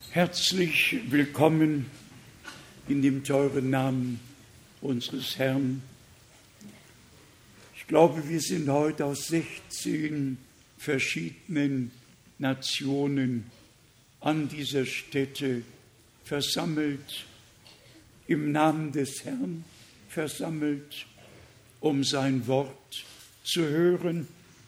Herzlich willkommen in dem teuren Namen unseres Herrn. Ich glaube, wir sind heute aus 16 verschiedenen Nationen an dieser Stätte versammelt, im Namen des Herrn versammelt, um sein Wort zu hören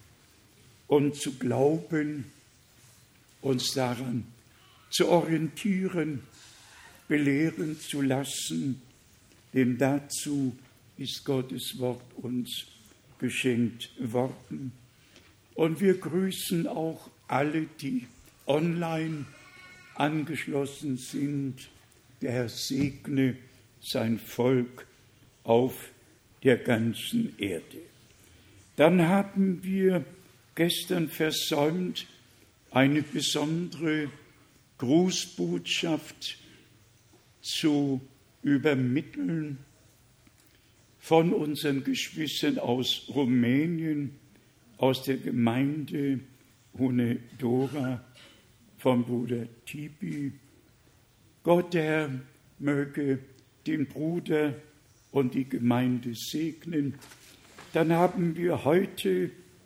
und zu glauben, uns daran zu orientieren, belehren zu lassen, denn dazu ist Gottes Wort uns geschenkt worden. Und wir grüßen auch alle, die online angeschlossen sind. Der Herr segne sein Volk auf der ganzen Erde. Dann haben wir gestern versäumt, eine besondere Grußbotschaft zu übermitteln von unseren Geschwistern aus Rumänien, aus der Gemeinde Hunedoara, vom Bruder Tibi. Gott, der Herr, möge den Bruder und die Gemeinde segnen. Dann haben wir heute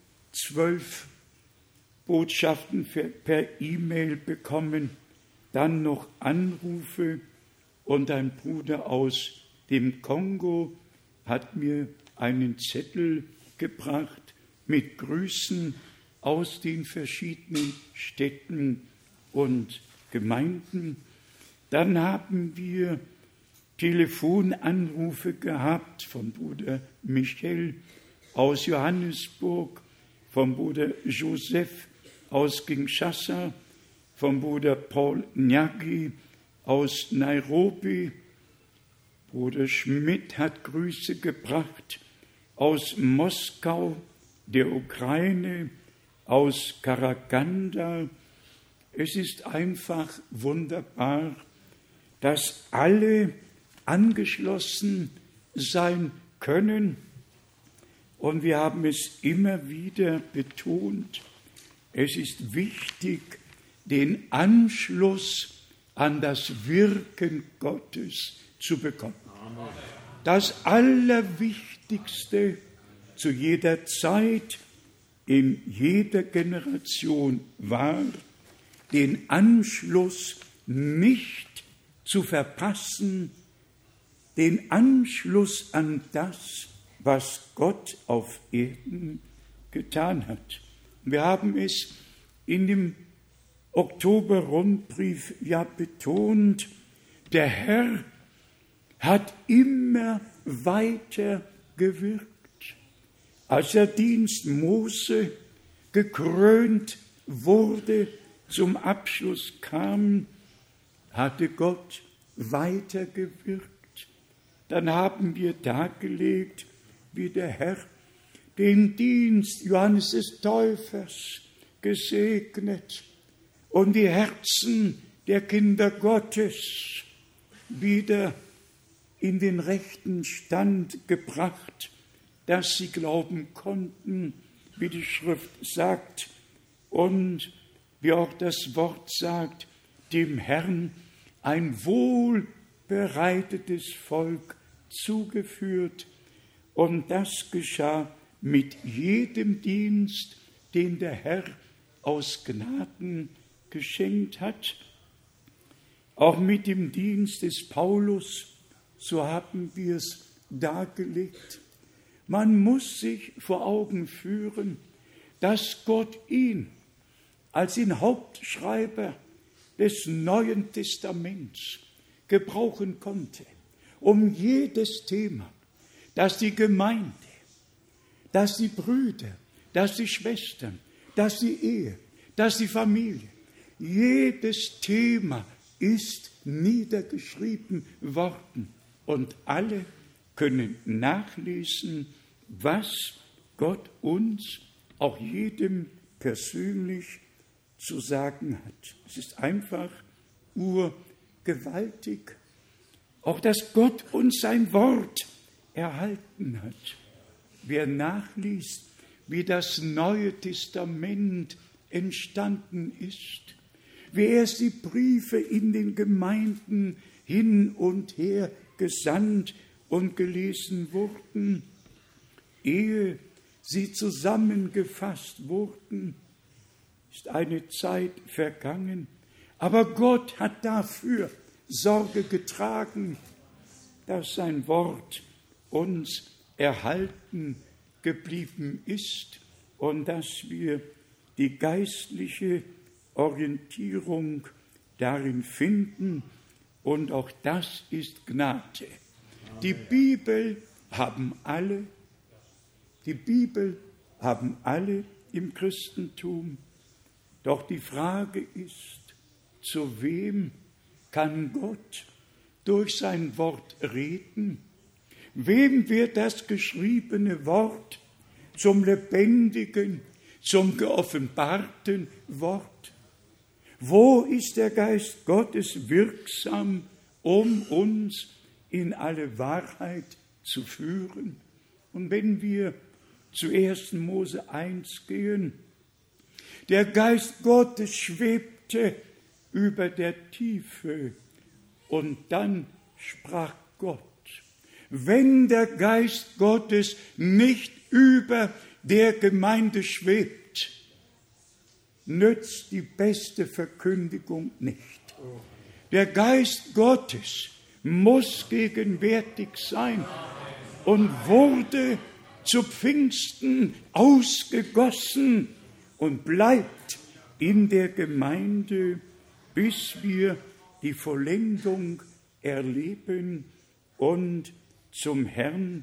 12 Botschaften per E-Mail bekommen, dann noch Anrufe, und ein Bruder aus dem Kongo hat mir einen Zettel gebracht mit Grüßen aus den verschiedenen Städten und Gemeinden. Dann haben wir Telefonanrufe gehabt von Bruder Michel aus Johannesburg, vom Bruder Joseph aus Kinshasa, vom Bruder Paul Nyagi aus Nairobi. Bruder Schmidt hat Grüße gebracht aus Moskau, der Ukraine, aus Karaganda. Es ist einfach wunderbar, dass alle angeschlossen sein können. Und wir haben es immer wieder betont, es ist wichtig, den Anschluss an das Wirken Gottes zu bekommen. Das Allerwichtigste zu jeder Zeit, in jeder Generation war, den Anschluss nicht zu verpassen, den Anschluss an das, was Gott auf Erden getan hat. Wir haben es in dem Oktober-Rundbrief ja betont, der Herr hat immer weiter gewirkt. Als der Dienst Mose gekrönt wurde, zum Abschluss kam, hatte Gott weiter gewirkt. Dann haben wir dargelegt, wie der Herr den Dienst Johannes des Täufers gesegnet und die Herzen der Kinder Gottes wieder in den rechten Stand gebracht, dass sie glauben konnten, wie die Schrift sagt und wie auch das Wort sagt, dem Herrn ein wohlbereitetes Volk zugeführt. Und das geschah mit jedem Dienst, den der Herr aus Gnaden geschenkt hat. Auch mit dem Dienst des Paulus, so haben wir es dargelegt. Man muss sich vor Augen führen, dass Gott ihn als den Hauptschreiber des Neuen Testaments gebrauchen konnte, um jedes Thema, dass die Gemeinde, dass die Brüder, dass die Schwestern, dass die Ehe, dass die Familie, jedes Thema ist niedergeschrieben worden und alle können nachlesen, was Gott uns, auch jedem persönlich, zu sagen hat. Es ist einfach urgewaltig. Auch dass Gott uns sein Wort erhalten hat. Wer nachliest, wie das Neue Testament entstanden ist, wie erst die Briefe in den Gemeinden hin und her gesandt und gelesen wurden, ehe sie zusammengefasst wurden, ist eine Zeit vergangen. Aber Gott hat dafür Sorge getragen, dass sein Wort uns erhalten geblieben ist und dass wir die geistliche Orientierung darin finden. Und auch das ist Gnade. Die Bibel haben alle im Christentum. Doch die Frage ist, zu wem kann Gott durch sein Wort reden? Wem wird das geschriebene Wort zum lebendigen, zum geoffenbarten Wort? Wo ist der Geist Gottes wirksam, um uns in alle Wahrheit zu führen? Und wenn wir zu 1. Mose 1 gehen, der Geist Gottes schwebte über der Tiefe und dann sprach Gott. Wenn der Geist Gottes nicht über der Gemeinde schwebt, nützt die beste Verkündigung nicht. Der Geist Gottes muss gegenwärtig sein und wurde zu Pfingsten ausgegossen und bleibt in der Gemeinde, bis wir die Vollendung erleben und zum Herrn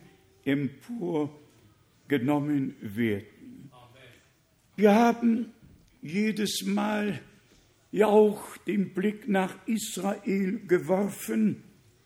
emporgenommen werden. Wir haben jedes Mal ja auch den Blick nach Israel geworfen.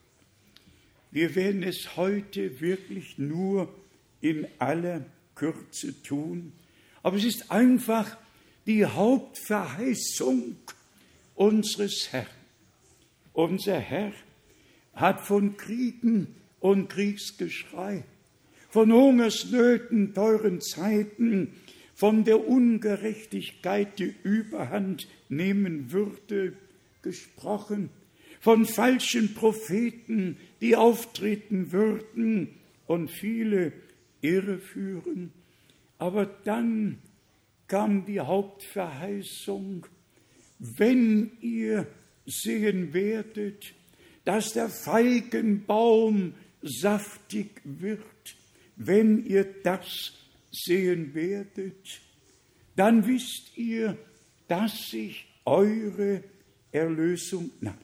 Wir werden es heute wirklich nur in aller Kürze tun. Aber es ist einfach die Hauptverheißung unseres Herrn. Unser Herr hat von Kriegen und Kriegsgeschrei, von Hungersnöten, teuren Zeiten, von der Ungerechtigkeit, die Überhand nehmen würde, gesprochen, von falschen Propheten, die auftreten würden und viele irreführen. Aber dann kam die Hauptverheißung: Wenn ihr sehen werdet, dass der Feigenbaum saftig wird, wenn ihr das sehen werdet, dann wisst ihr, dass sich eure Erlösung naht.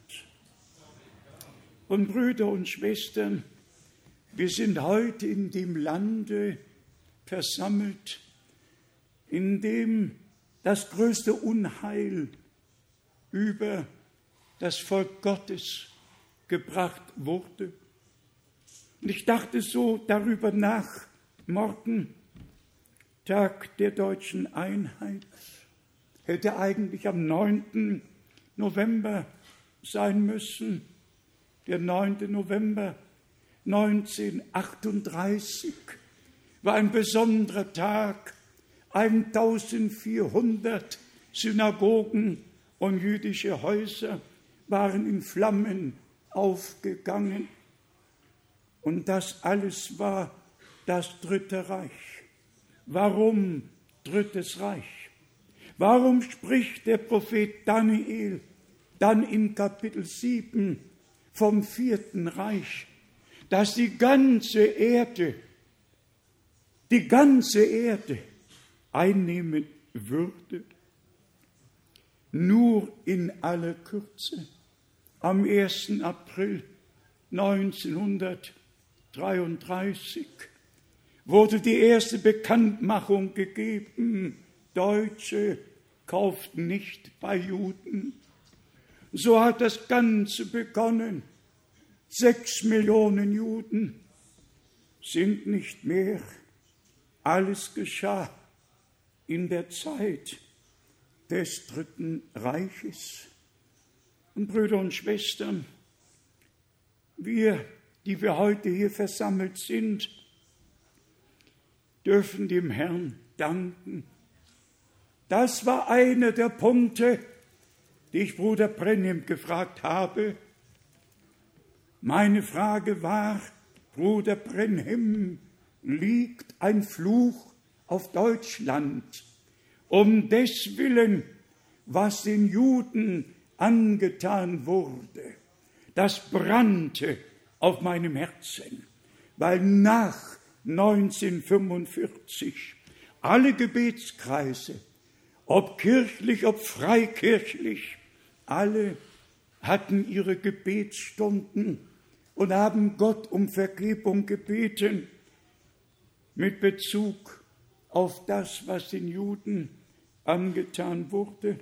Und Brüder und Schwestern, wir sind heute in dem Lande versammelt, in dem das größte Unheil über das Volk Gottes gebracht wurde. Und ich dachte so darüber nach, morgen, Tag der deutschen Einheit, hätte eigentlich am 9. November sein müssen, der 9. November 1938 war ein besonderer Tag. 1400 Synagogen und jüdische Häuser waren in Flammen aufgegangen. Und das alles war das Dritte Reich. Warum Drittes Reich? Warum spricht der Prophet Daniel dann in Kapitel 7 vom Vierten Reich, dass die ganze Erde einnehmen würde? Nur in aller Kürze. Am 1. April 1933 wurde die erste Bekanntmachung gegeben: Deutsche kauften nicht bei Juden. So hat das Ganze begonnen. 6 Millionen Juden sind nicht mehr. Alles geschah in der Zeit des Dritten Reiches. Und Brüder und Schwestern, wir, die wir heute hier versammelt sind, dürfen dem Herrn danken. Das war einer der Punkte, die ich Bruder Brenhem gefragt habe. Meine Frage war: Bruder Brenhem, liegt ein Fluch auf Deutschland um des Willen, was den Juden angetan wurde? Das brannte auf meinem Herzen, weil nach 1945 alle Gebetskreise, ob kirchlich, ob freikirchlich, alle hatten ihre Gebetsstunden und haben Gott um Vergebung gebeten mit Bezug auf das, was den Juden angetan wurde.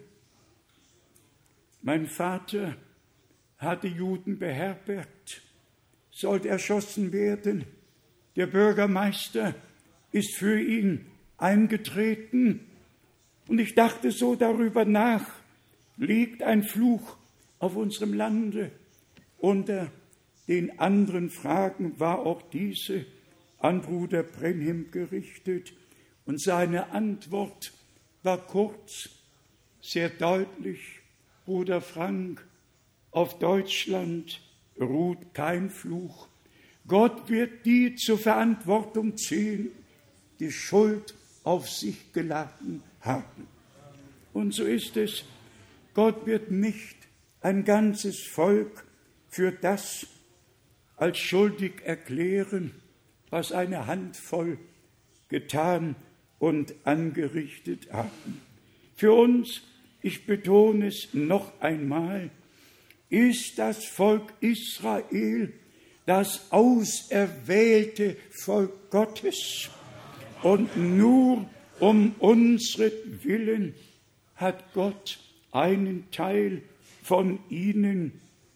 Mein Vater hatte Juden beherbergt, sollte erschossen werden. Der Bürgermeister ist für ihn eingetreten. Und ich dachte so darüber nach, liegt ein Fluch auf unserem Lande? Unter den anderen Fragen war auch diese an Bruder Brenhem gerichtet. Und seine Antwort war kurz, sehr deutlich: Bruder Frank, auf Deutschland ruht kein Fluch. Gott wird die zur Verantwortung ziehen, die Schuld auf sich geladen haben. Und so ist es. Gott wird nicht ein ganzes Volk für das als schuldig erklären, was eine Handvoll getan und angerichtet haben. Für uns, ich betone es noch einmal, ist das Volk Israel das auserwählte Volk Gottes. Und nur um unsretwillen hat Gott einen Teil von ihnen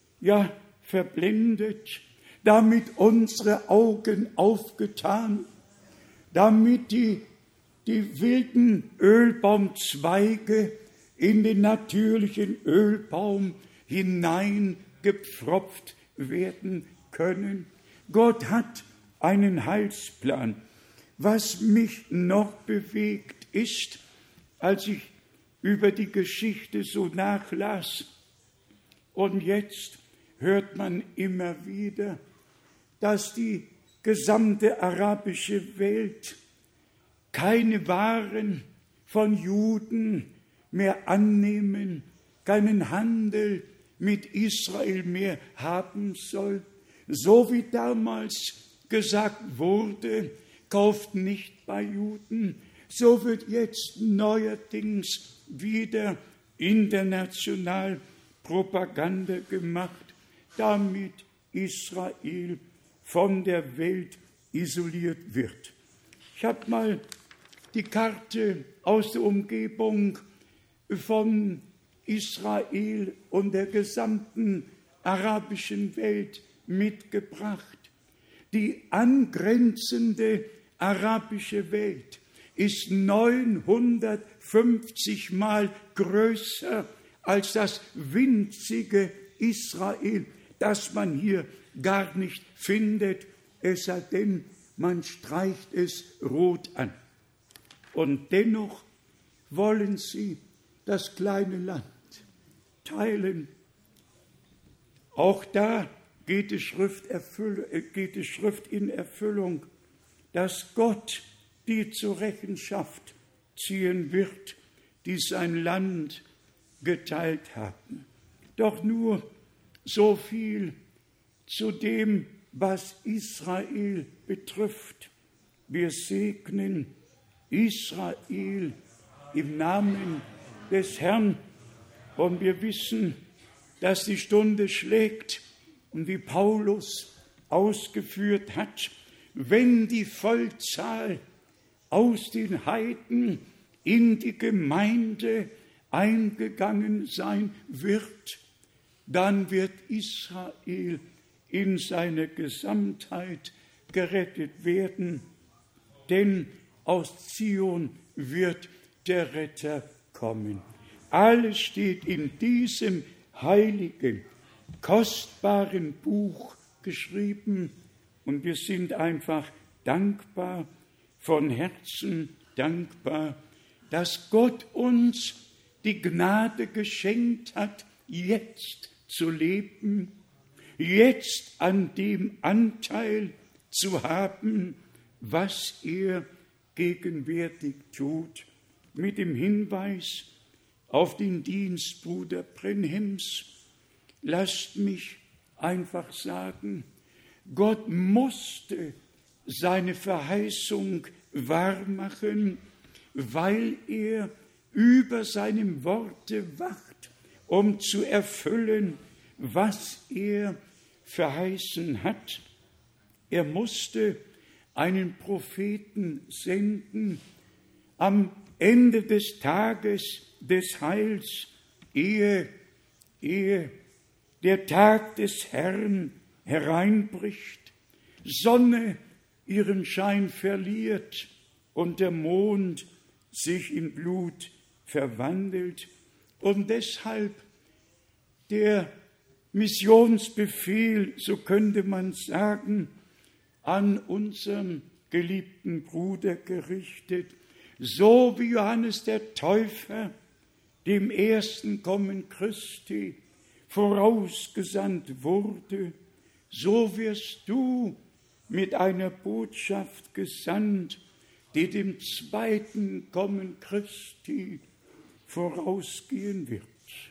verblendet, damit unsere Augen aufgetan, damit die wilden Ölbaumzweige in den natürlichen Ölbaum hineingepfropft werden können. Gott hat einen Heilsplan. Was mich noch bewegt ist, als ich über die Geschichte so nachlas, und jetzt hört man immer wieder, dass die gesamte arabische Welt keine Waren von Juden mehr annehmen, keinen Handel mit Israel mehr haben soll. So wie damals gesagt wurde, kauft nicht bei Juden, so wird jetzt neuerdings wieder international Propaganda gemacht, damit Israel von der Welt isoliert wird. Ich habe mal die Karte aus der Umgebung von Israel und der gesamten arabischen Welt mitgebracht. Die angrenzende arabische Welt ist 950 Mal größer als das winzige Israel, das man hier gar nicht findet, es sei denn, man streicht es rot an. Und dennoch wollen sie das kleine Land teilen. Auch da geht die Schrift in Erfüllung, dass Gott die zur Rechenschaft ziehen wird, die sein Land geteilt haben. Doch nur so viel zu dem, was Israel betrifft. Wir segnen Israel im Namen des Herrn und wir wissen, dass die Stunde schlägt und wie Paulus ausgeführt hat, wenn die Vollzahl aus den Heiden in die Gemeinde eingegangen sein wird, dann wird Israel in seiner Gesamtheit gerettet werden, denn aus Zion wird der Retter kommen. Alles steht in diesem heiligen, kostbaren Buch geschrieben und wir sind einfach dankbar, von Herzen dankbar, dass Gott uns die Gnade geschenkt hat, jetzt zu leben, jetzt an dem Anteil zu haben, was er gegenwärtig tut, mit dem Hinweis auf den Dienst Bruder Brenhems. Lasst mich einfach sagen, Gott musste seine Verheißung wahrmachen, weil er über seinem Worte wacht, um zu erfüllen, was er verheißen hat. Er musste einen Propheten senden am Ende des Tages des Heils, ehe der Tag des Herrn hereinbricht, Sonne ihren Schein verliert und der Mond sich in Blut verwandelt. Und deshalb der Missionsbefehl, so könnte man sagen, an unseren geliebten Bruder gerichtet, so wie Johannes der Täufer dem ersten Kommen Christi vorausgesandt wurde, so wirst du mit einer Botschaft gesandt, die dem zweiten Kommen Christi vorausgehen wird.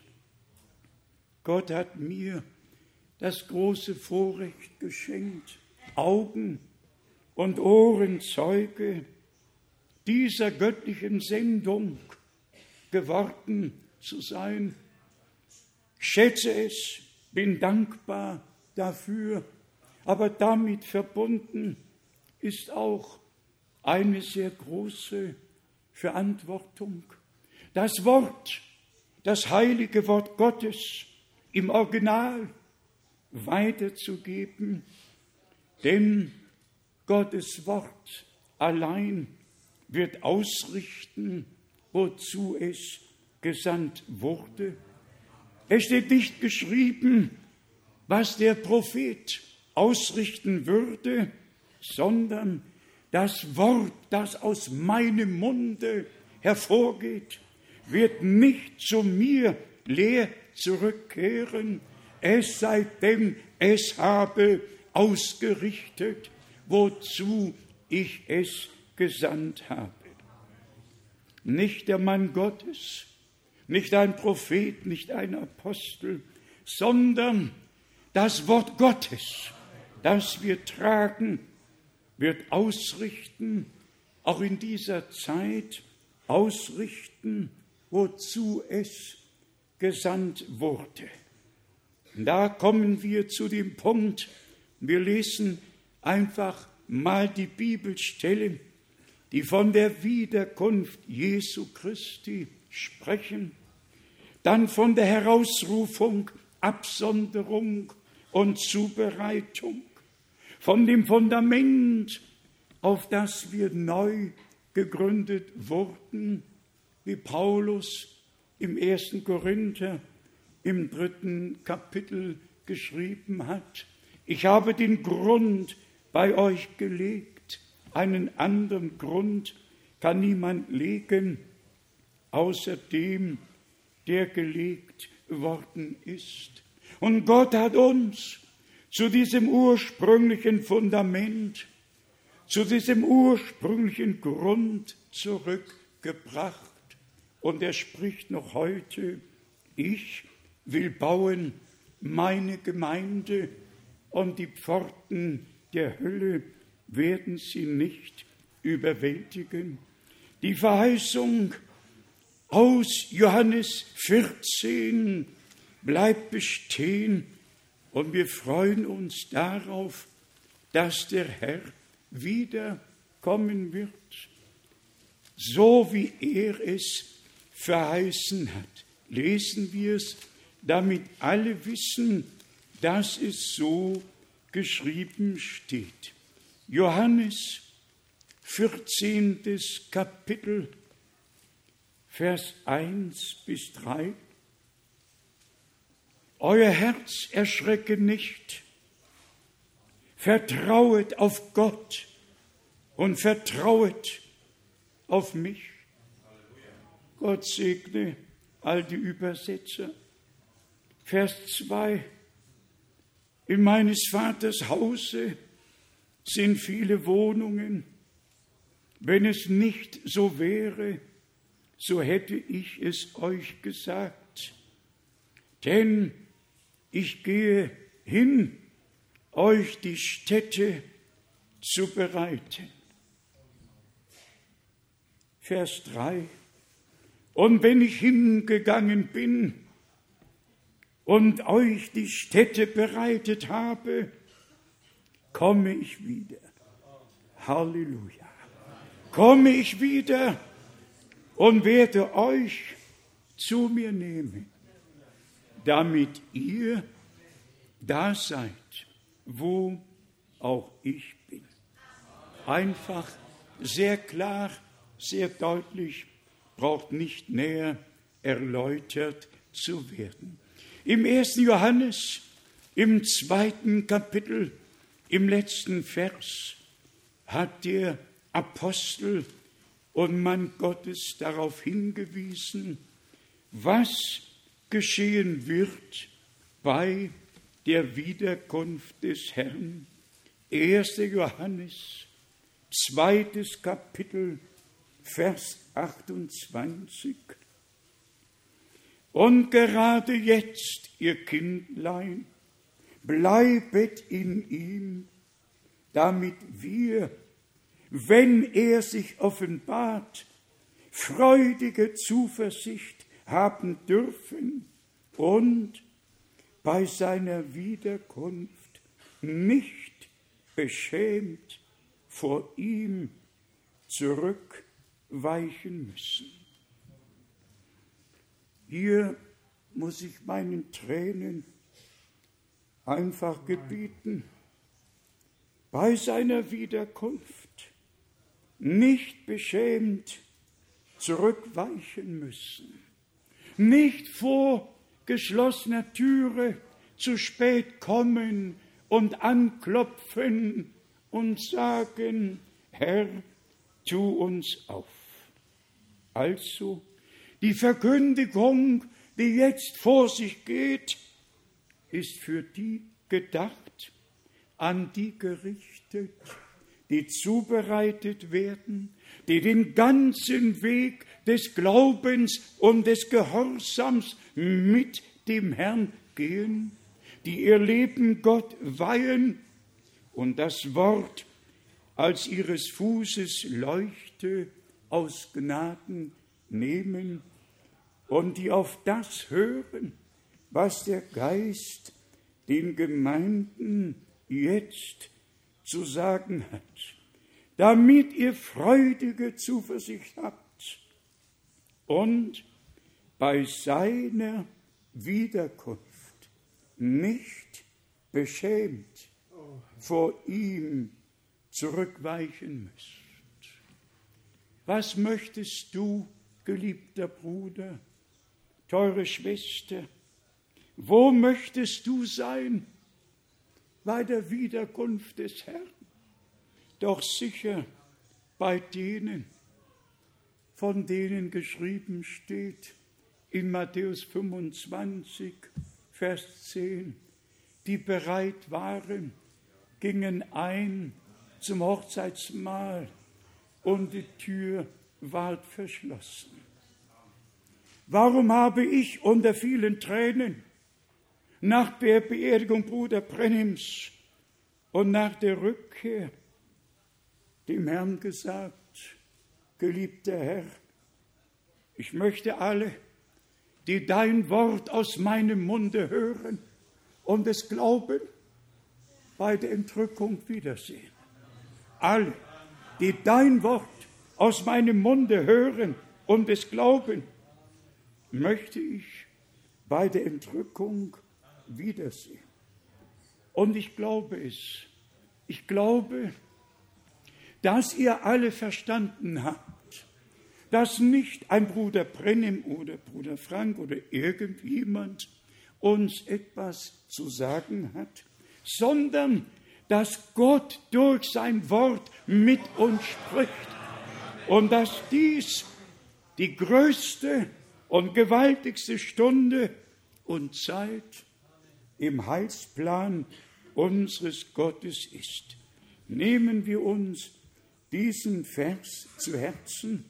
Gott hat mir das große Vorrecht geschenkt, Augen und Ohrenzeuge dieser göttlichen Sendung geworden zu sein. Ich schätze es, bin dankbar dafür, aber damit verbunden ist auch eine sehr große Verantwortung. Das Wort, das heilige Wort Gottes im Original weiterzugeben, denn Gottes Wort allein wird ausrichten, wozu es gesandt wurde. Es steht nicht geschrieben, was der Prophet ausrichten würde, sondern das Wort, das aus meinem Munde hervorgeht, wird nicht zu mir leer zurückkehren, es sei denn, es habe ausgerichtet, wozu ich es gesandt habe. Nicht der Mann Gottes, nicht ein Prophet, nicht ein Apostel, sondern das Wort Gottes, das wir tragen, wird ausrichten, auch in dieser Zeit ausrichten, wozu es gesandt wurde. Und da kommen wir zu dem Punkt, wir lesen einfach mal die Bibelstellen, die von der Wiederkunft Jesu Christi sprechen, dann von der Herausrufung, Absonderung und Zubereitung, von dem Fundament, auf das wir neu gegründet wurden, wie Paulus im 1. Korinther im 3. Kapitel geschrieben hat. Ich habe den Grund bei euch gelegt, einen anderen Grund kann niemand legen, außer dem, der gelegt worden ist. Und Gott hat uns zu diesem ursprünglichen Fundament, zu diesem ursprünglichen Grund zurückgebracht. Und er spricht noch heute, ich will bauen meine Gemeinde und die Pforten der Hölle werden sie nicht überwältigen. Die Verheißung aus Johannes 14 bleibt bestehen und wir freuen uns darauf, dass der Herr wiederkommen wird, so wie er es verheißen hat. Lesen wir es, damit alle wissen, dass es so geschrieben steht. Johannes 14. Kapitel, Vers 1 bis 3. Euer Herz erschrecke nicht, vertrauet auf Gott und vertrauet auf mich. Gott segne alte Übersetzer. Vers 2. In meines Vaters Hause sind viele Wohnungen. Wenn es nicht so wäre, so hätte ich es euch gesagt. Denn ich gehe hin, euch die Stätte zu bereiten. Vers 3. Und wenn ich hingegangen bin und euch die Stätte bereitet habe, komme ich wieder. Halleluja. Komme ich wieder und werde euch zu mir nehmen, damit ihr da seid, wo auch ich bin. Einfach, sehr klar, sehr deutlich, braucht nicht näher erläutert zu werden. Im 1. Johannes, im 2. Kapitel, im letzten Vers, hat der Apostel und Mann Gottes darauf hingewiesen, was geschehen wird bei der Wiederkunft des Herrn. 1. Johannes, 2. Kapitel, Vers 28. Und gerade jetzt, ihr Kindlein, bleibet in ihm, damit wir, wenn er sich offenbart, freudige Zuversicht haben dürfen und bei seiner Wiederkunft nicht beschämt vor ihm zurückweichen müssen. Hier muss ich meinen Tränen einfach gebieten, bei seiner Wiederkunft nicht beschämt zurückweichen müssen, nicht vor geschlossener Türe zu spät kommen und anklopfen und sagen, Herr, tu uns auf. Also die Verkündigung, die jetzt vor sich geht, ist für die gedacht, an die gerichtet, die zubereitet werden, die den ganzen Weg des Glaubens und des Gehorsams mit dem Herrn gehen, die ihr Leben Gott weihen und das Wort als ihres Fußes Leuchte aus Gnaden nehmen und die auf das hören, was der Geist den Gemeinden jetzt zu sagen hat, damit ihr freudige Zuversicht habt und bei seiner Wiederkunft nicht beschämt vor ihm zurückweichen müsst. Was möchtest du, geliebter Bruder, teure Schwester, wo möchtest du sein bei der Wiederkunft des Herrn? Doch sicher bei denen, von denen geschrieben steht in Matthäus 25, Vers 10, die bereit waren, gingen ein zum Hochzeitsmahl und die Tür ward verschlossen. Warum habe ich unter vielen Tränen nach der Beerdigung Bruder Brennims und nach der Rückkehr dem Herrn gesagt, geliebter Herr, ich möchte alle, die dein Wort aus meinem Munde hören und es glauben, bei der Entrückung wiedersehen. Alle, die dein Wort aus meinem Munde hören und es glauben, möchte ich bei der Entrückung wiedersehen. Und ich glaube es. Ich glaube, dass ihr alle verstanden habt, dass nicht ein Bruder Brennim oder Bruder Frank oder irgendjemand uns etwas zu sagen hat, sondern dass Gott durch sein Wort mit uns spricht und dass dies die größte und gewaltigste Stunde und Zeit im Heilsplan unseres Gottes ist. Nehmen wir uns diesen Vers zu Herzen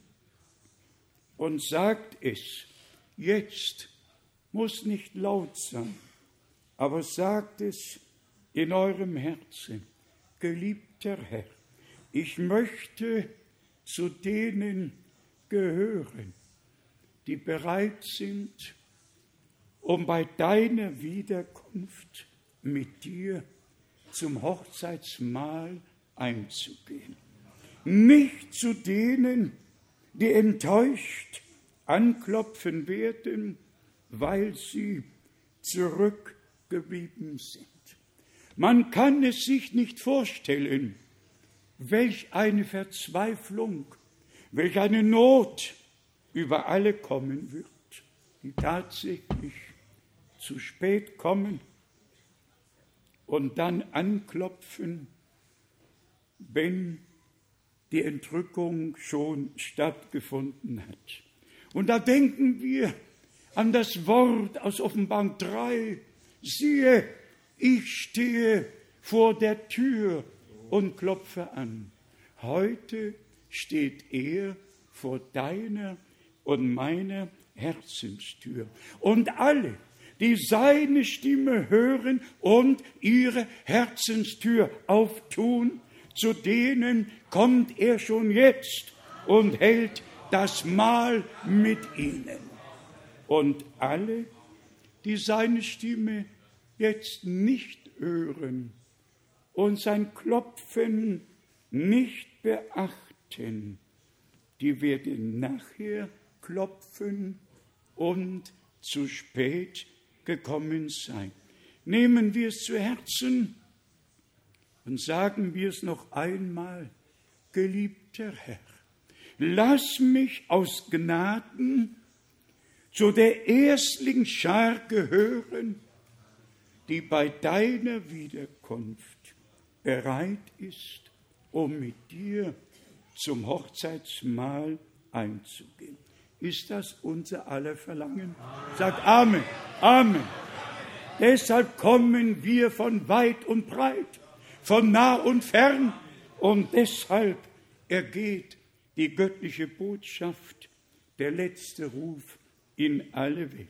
und sagt es jetzt, muss nicht laut sein, aber sagt es in eurem Herzen: Geliebter Herr, ich möchte zu denen gehören, die bereit sind, um bei deiner Wiederkunft mit dir zum Hochzeitsmahl einzugehen. Nicht zu denen, die enttäuscht anklopfen werden, weil sie zurückgeblieben sind. Man kann es sich nicht vorstellen, welch eine Verzweiflung, welch eine Not über alle kommen wird, die tatsächlich zu spät kommen und dann anklopfen, wenn die Entrückung schon stattgefunden hat. Und da denken wir an das Wort aus Offenbarung 3, siehe, ich stehe vor der Tür und klopfe an. Heute steht er vor deiner und meiner Herzenstür. Und alle, die seine Stimme hören und ihre Herzenstür auftun, zu denen kommt er schon jetzt und hält das Mahl mit ihnen. Und alle, die seine Stimme jetzt nicht hören und sein Klopfen nicht beachten, die werden nachher klopfen und zu spät gekommen sein. Nehmen wir es zu Herzen und sagen wir es noch einmal: Geliebter Herr, lass mich aus Gnaden zu der Erstlingsschar gehören, die bei deiner Wiederkunft bereit ist, um mit dir zum Hochzeitsmahl einzugehen. Ist das unser aller Verlangen? Sagt Amen. Amen. Deshalb kommen wir von weit und breit, von nah und fern, und deshalb ergeht die göttliche Botschaft, der letzte Ruf in alle Welt.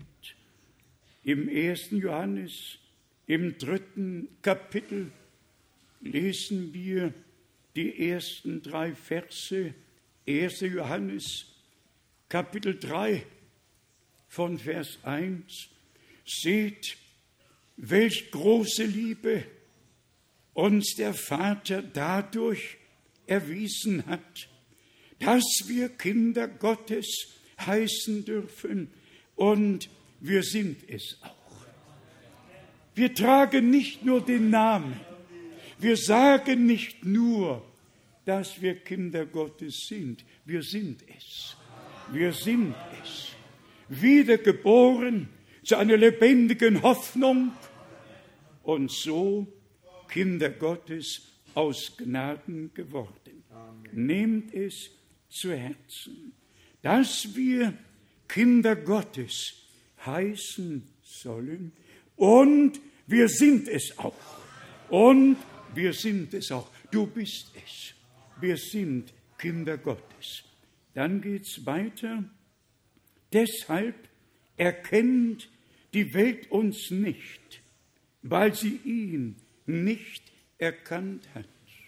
Im 1. Johannes, im 3. Kapitel, lesen wir die ersten 3 Verse. 1. Johannes, Kapitel 3, von Vers 1. Seht, welch große Liebe uns der Vater dadurch erwiesen hat, dass wir Kinder Gottes heißen dürfen, und wir sind es auch. Wir tragen nicht nur den Namen, wir sagen nicht nur, dass wir Kinder Gottes sind, wir sind es. Wir sind es. Wiedergeboren zu einer lebendigen Hoffnung und so Kinder Gottes aus Gnaden geworden. Nehmt es zu Herzen, dass wir Kinder Gottes heißen sollen, und wir sind es auch. Und wir sind es auch. Du bist es. Wir sind Kinder Gottes. Dann geht's weiter. Deshalb erkennt die Welt uns nicht, weil sie ihn nicht erkannt hat.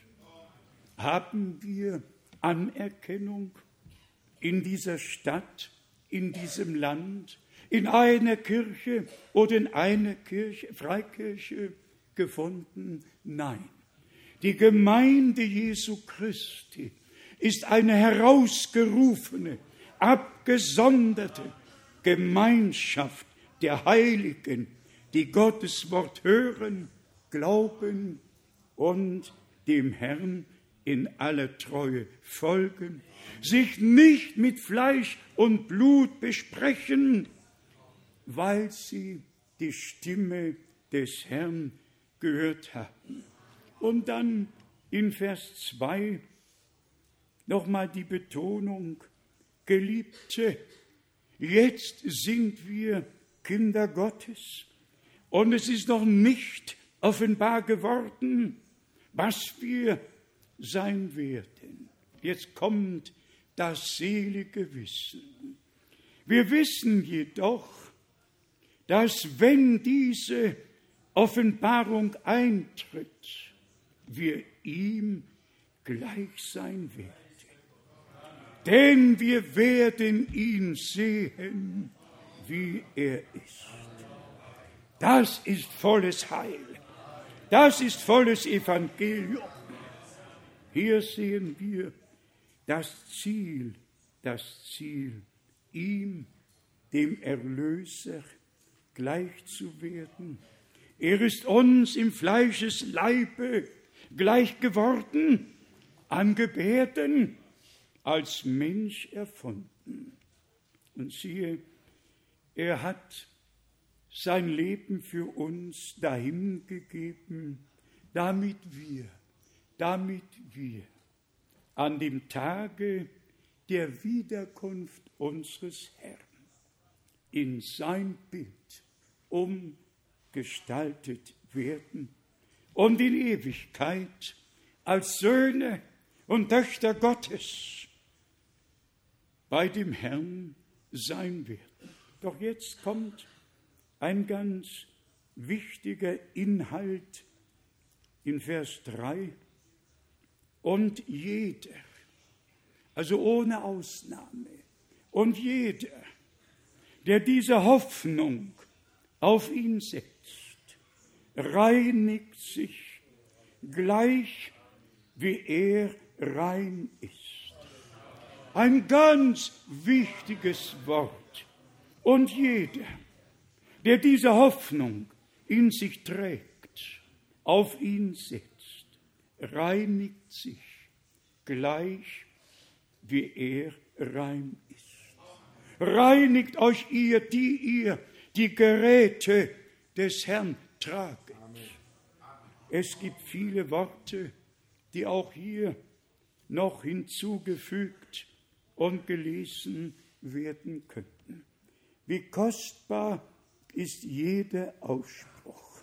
Haben wir Anerkennung in dieser Stadt, in diesem Land, in einer Kirche oder in einer Kirche, Freikirche gefunden? Nein. Die Gemeinde Jesu Christi ist eine herausgerufene, abgesonderte Gemeinschaft der Heiligen, die Gottes Wort hören, glauben und dem Herrn in aller Treue folgen, sich nicht mit Fleisch und Blut besprechen, weil sie die Stimme des Herrn gehört haben. Und dann in Vers 2 nochmal die Betonung: Geliebte, Jetzt sind wir Kinder Gottes und es ist noch nicht offenbar geworden, was wir sein werden. Jetzt kommt das selige Wissen. Wir wissen jedoch, dass wenn diese Offenbarung eintritt, wir ihm gleich sein werden. Denn wir werden ihn sehen, wie er ist. Das ist volles Heil. Das ist volles Evangelium. Hier sehen wir das Ziel, ihm, dem Erlöser, gleich zu werden. Er ist uns im Fleischesleibe gleich geworden, an Gebärden, als Mensch erfunden. Und siehe, er hat sein Leben für uns dahingegeben, damit wir an dem Tage der Wiederkunft unseres Herrn in sein Bild umgestaltet werden und in Ewigkeit als Söhne und Töchter Gottes bei dem Herrn sein werden. Doch jetzt kommt ein ganz wichtiger Inhalt in Vers 3. Und jeder, also ohne Ausnahme, und jeder, der diese Hoffnung auf ihn setzt, reinigt sich gleich, wie er rein ist. Ein ganz wichtiges Wort. Und jeder, der diese Hoffnung in sich trägt, auf ihn setzt, reinigt sich gleich, wie er rein ist. Reinigt euch ihr die Geräte des Herrn traget. Es gibt viele Worte, die auch hier noch hinzugefügt und gelesen werden könnten. Wie kostbar ist jeder Ausspruch.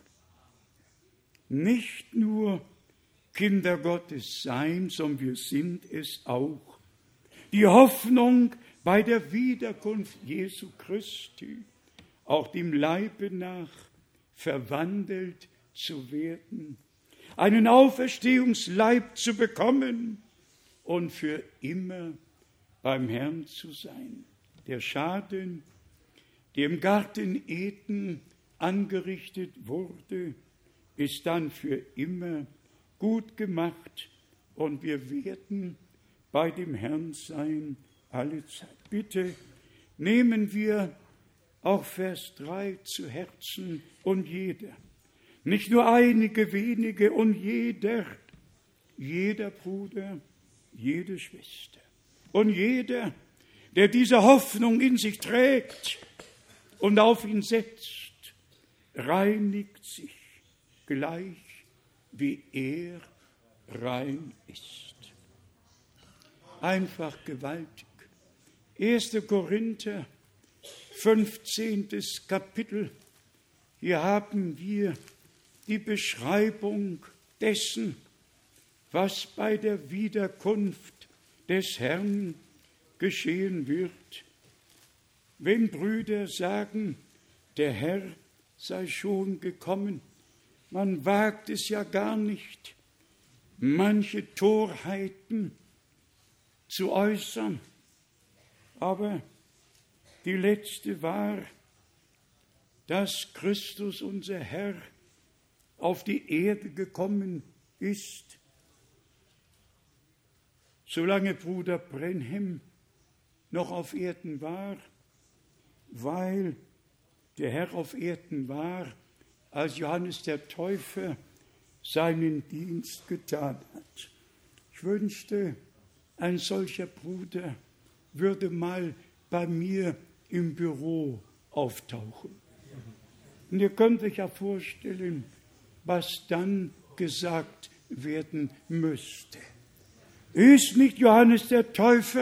Nicht nur Kinder Gottes sein, sondern wir sind es auch. Die Hoffnung bei der Wiederkunft Jesu Christi, auch dem Leibe nach verwandelt zu werden, einen Auferstehungsleib zu bekommen und für immer beim Herrn zu sein. Der Schaden, der im Garten Eden angerichtet wurde, ist dann für immer gut gemacht und wir werden bei dem Herrn sein alle Zeit. Bitte nehmen wir auch Vers 3 zu Herzen und jeder, nicht nur einige wenige und jeder Bruder, jede Schwester und jeder, der diese Hoffnung in sich trägt und auf ihn setzt, reinigt sich gleich, wie er rein ist. Einfach gewaltig. 1. Korinther, 15. Kapitel. Hier haben wir die Beschreibung dessen, was bei der Wiederkunft des Herrn geschehen wird. Wenn Brüder sagen, der Herr sei schon gekommen, man wagt es ja gar nicht, manche Torheiten zu äußern. Aber die letzte war, dass Christus, unser Herr, auf die Erde gekommen ist. Solange Bruder Brenhem noch auf Erden war, weil der Herr auf Erden war, als Johannes der Täufer seinen Dienst getan hat. Ich wünschte, ein solcher Bruder würde mal bei mir im Büro auftauchen. Und ihr könnt euch ja vorstellen, was dann gesagt werden müsste. Ist nicht Johannes der Täufer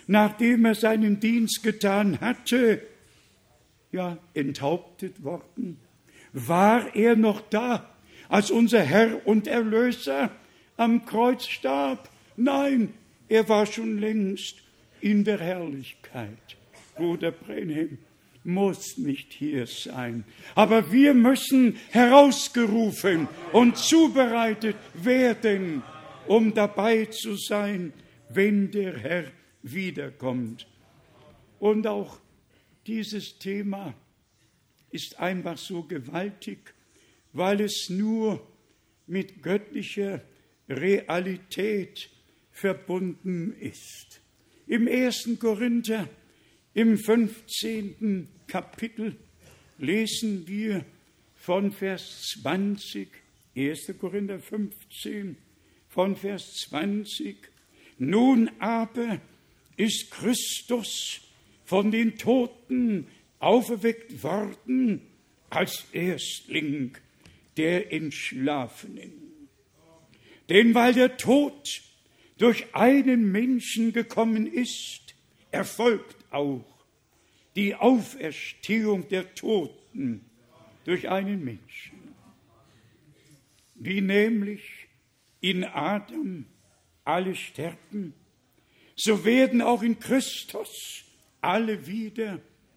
nachdem er seinen Dienst getan hatte, enthauptet worden? War er noch da, als unser Herr und Erlöser am Kreuz starb? Nein, er war schon längst in der Herrlichkeit. Bruder Brenhem muss nicht hier sein. Aber wir müssen herausgerufen und zubereitet werden, um dabei zu sein, wenn der Herr wiederkommt. Und auch dieses Thema ist einfach so gewaltig, weil es nur mit göttlicher Realität verbunden ist. Im 1. Korinther, im 15. Kapitel, lesen wir von Vers 20, 1. Korinther 15, von Vers 20. Nun aber ist Christus von den Toten auferweckt worden als Erstling der Entschlafenen. Denn weil der Tod durch einen Menschen gekommen ist, erfolgt auch die Auferstehung der Toten durch einen Menschen. Wie nämlich in Adam alle sterben, so werden auch in Christus alle wieder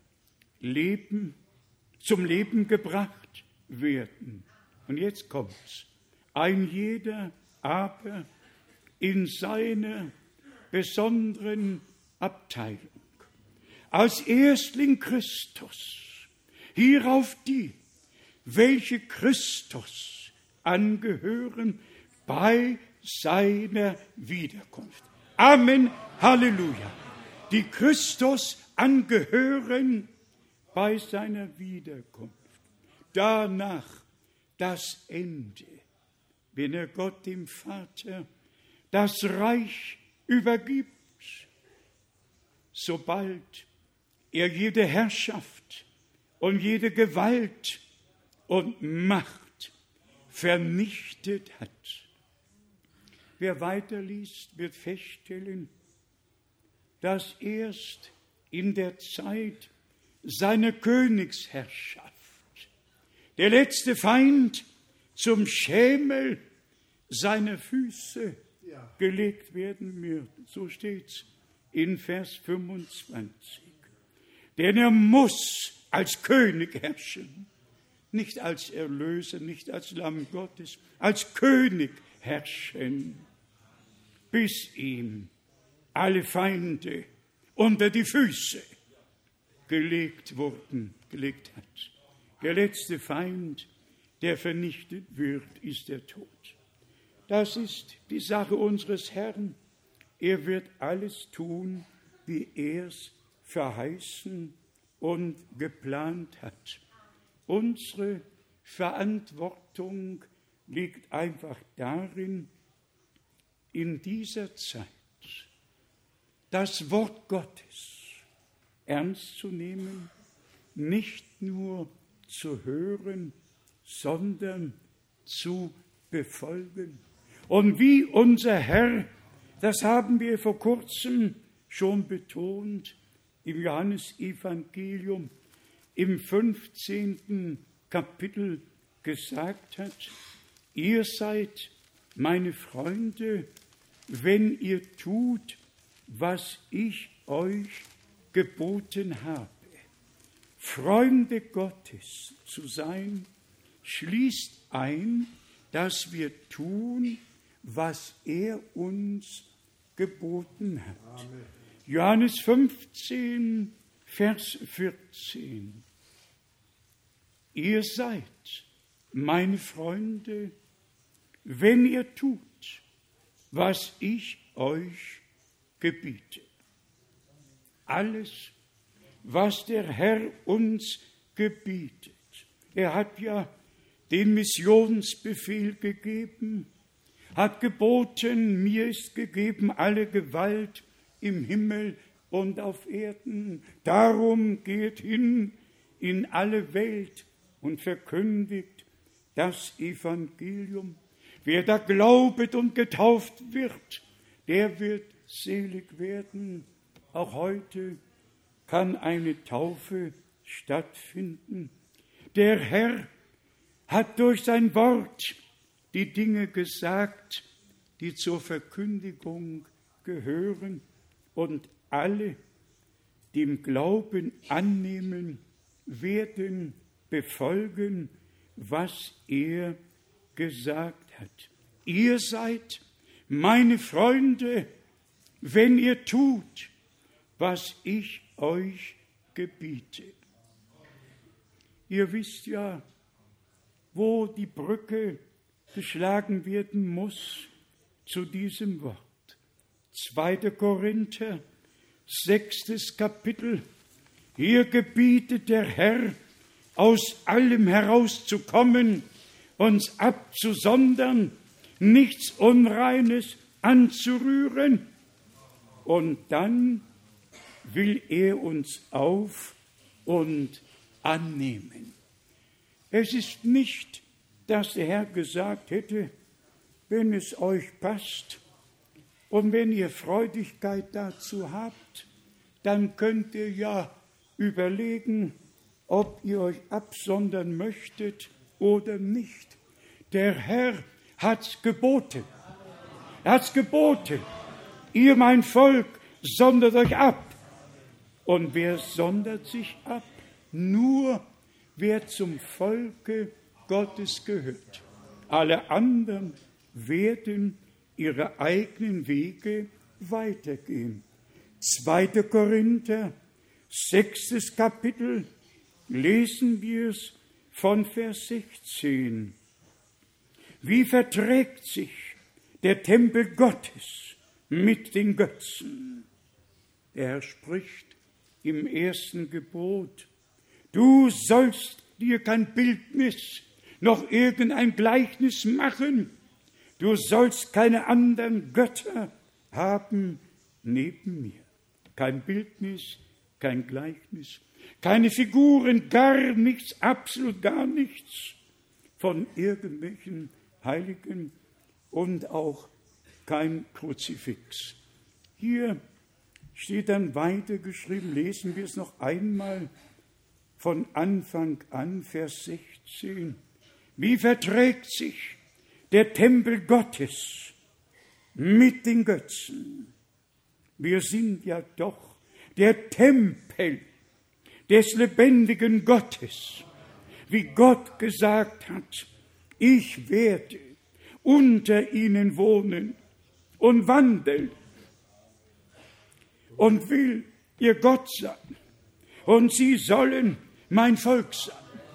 zum Leben gebracht werden. Und jetzt kommt's. Ein jeder aber in seiner besonderen Abteilung. Als Erstling Christus, hierauf die, welche Christus angehören bei seiner Wiederkunft. Amen, Halleluja. Die Christus angehören bei seiner Wiederkunft. Danach das Ende, wenn er Gott dem Vater das Reich übergibt, sobald er jede Herrschaft und jede Gewalt und Macht vernichtet hat. Wer weiterliest, wird feststellen, dass erst in der Zeit seiner Königsherrschaft der letzte Feind zum Schemel seiner Füße gelegt werden wird. So steht's in Vers 25. Denn er muss als König herrschen, nicht als Erlöser, nicht als Lamm Gottes, als König herrschen, bis ihm alle Feinde unter die Füße gelegt hat. Der letzte Feind, der vernichtet wird, ist der Tod. Das ist die Sache unseres Herrn. Er wird alles tun, wie er es verheißen und geplant hat. Unsere Verantwortung liegt einfach darin, in dieser Zeit das Wort Gottes ernst zu nehmen, nicht nur zu hören, sondern zu befolgen. Und wie unser Herr, das haben wir vor kurzem schon betont, im Johannesevangelium im 15. Kapitel gesagt hat, ihr seid meine Freunde, wenn ihr tut, was ich euch geboten habe. Freunde Gottes zu sein, schließt ein, dass wir tun, was er uns geboten hat. Amen. Johannes 15, Vers 14. Ihr seid meine Freunde, wenn ihr tut, was ich euch gebiete. Alles, was der Herr uns gebietet. Er hat ja den Missionsbefehl gegeben, hat geboten, mir ist gegeben alle Gewalt im Himmel und auf Erden. Darum geht hin in alle Welt und verkündigt das Evangelium. Wer da glaubet und getauft wird, der wird selig werden, Auch heute kann eine Taufe stattfinden. Der Herr hat durch sein Wort die Dinge gesagt, die zur Verkündigung gehören, und alle, die im Glauben annehmen, werden befolgen, was er gesagt hat. Ihr seid meine Freunde, wenn ihr tut, was ich euch gebiete. Ihr wisst ja, wo die Brücke geschlagen werden muss zu diesem Wort. 2. Korinther, 6. Kapitel. Hier gebietet der Herr, aus allem herauszukommen, uns abzusondern, nichts Unreines anzurühren. Und dann will er uns auf und annehmen. Es ist nicht, dass der Herr gesagt hätte, wenn es euch passt und wenn ihr Freudigkeit dazu habt, dann könnt ihr ja überlegen, ob ihr euch absondern möchtet oder nicht. Der Herr hat's geboten. Er hat's geboten. Ihr, mein Volk, sondert euch ab. Und wer sondert sich ab? Nur wer zum Volke Gottes gehört. Alle anderen werden ihre eigenen Wege weitergehen. 2. Korinther, 6. Kapitel, lesen wir es von Vers 16. Wie verträgt sich der Tempel Gottes mit den Götzen? Der Herr spricht im 1. Gebot: Du sollst dir kein Bildnis noch irgendein Gleichnis machen. Du sollst keine anderen Götter haben neben mir. Kein Bildnis, kein Gleichnis, keine Figuren, gar nichts, absolut gar nichts von irgendwelchen Heiligen und auch kein Kruzifix. Hier steht dann weiter geschrieben, lesen wir es noch einmal von Anfang an, Vers 16. Wie verträgt sich der Tempel Gottes mit den Götzen? Wir sind ja doch der Tempel des lebendigen Gottes, wie Gott gesagt hat, ich werde unter ihnen wohnen und wandeln und will ihr Gott sein. Und sie sollen mein Volk sein.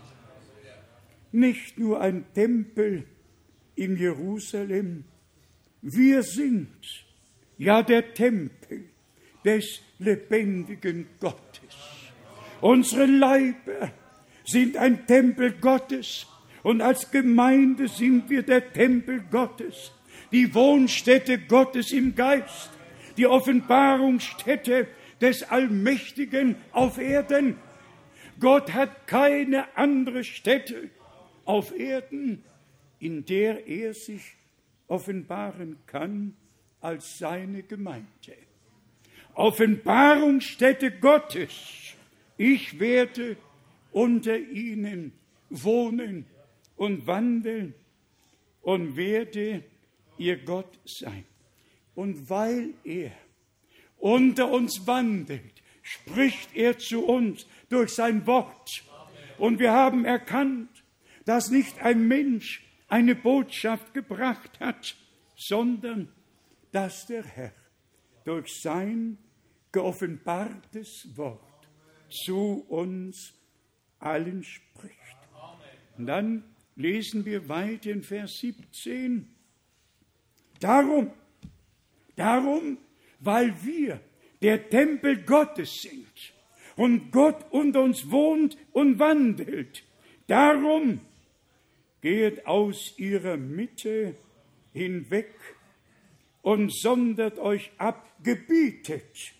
Nicht nur ein Tempel in Jerusalem, wir sind ja der Tempel des lebendigen Gottes. Unsere Leiber sind ein Tempel Gottes und als Gemeinde sind wir der Tempel Gottes, die Wohnstätte Gottes im Geist, die Offenbarungsstätte des Allmächtigen auf Erden. Gott hat keine andere Stätte auf Erden, in der er sich offenbaren kann, als seine Gemeinde. Offenbarungsstätte Gottes. Ich werde unter ihnen wohnen und wandeln und werde ihr Gott sein. Und weil er unter uns wandelt, spricht er zu uns durch sein Wort. Und wir haben erkannt, dass nicht ein Mensch eine Botschaft gebracht hat, sondern dass der Herr durch sein geoffenbartes Wort zu uns allen spricht. Und dann lesen wir weiter in Vers 17. Darum, weil wir der Tempel Gottes sind und Gott unter uns wohnt und wandelt, darum geht aus ihrer Mitte hinweg und sondert euch ab, gebietet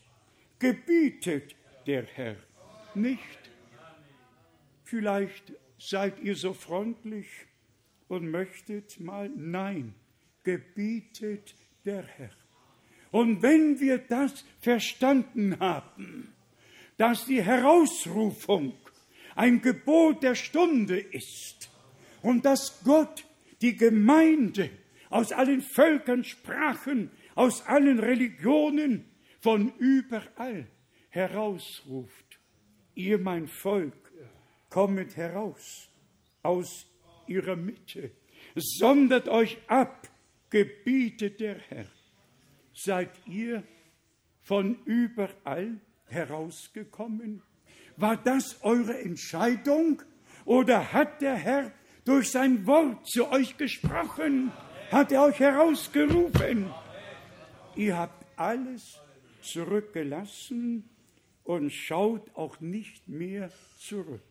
der Herr. Nicht, vielleicht seid ihr so freundlich und möchtet mal, nein, gebietet der Herr. Und wenn wir das verstanden haben, dass die Herausrufung ein Gebot der Stunde ist und dass Gott die Gemeinde aus allen Völkern, Sprachen, aus allen Religionen, von überall herausruft. Ihr, mein Volk, kommet heraus aus ihrer Mitte, sondert euch ab, gebietet der Herr. Seid ihr von überall herausgekommen? War das eure Entscheidung oder hat der Herr durch sein Wort zu euch gesprochen? Hat er euch herausgerufen? Ihr habt alles zurückgelassen und schaut auch nicht mehr zurück.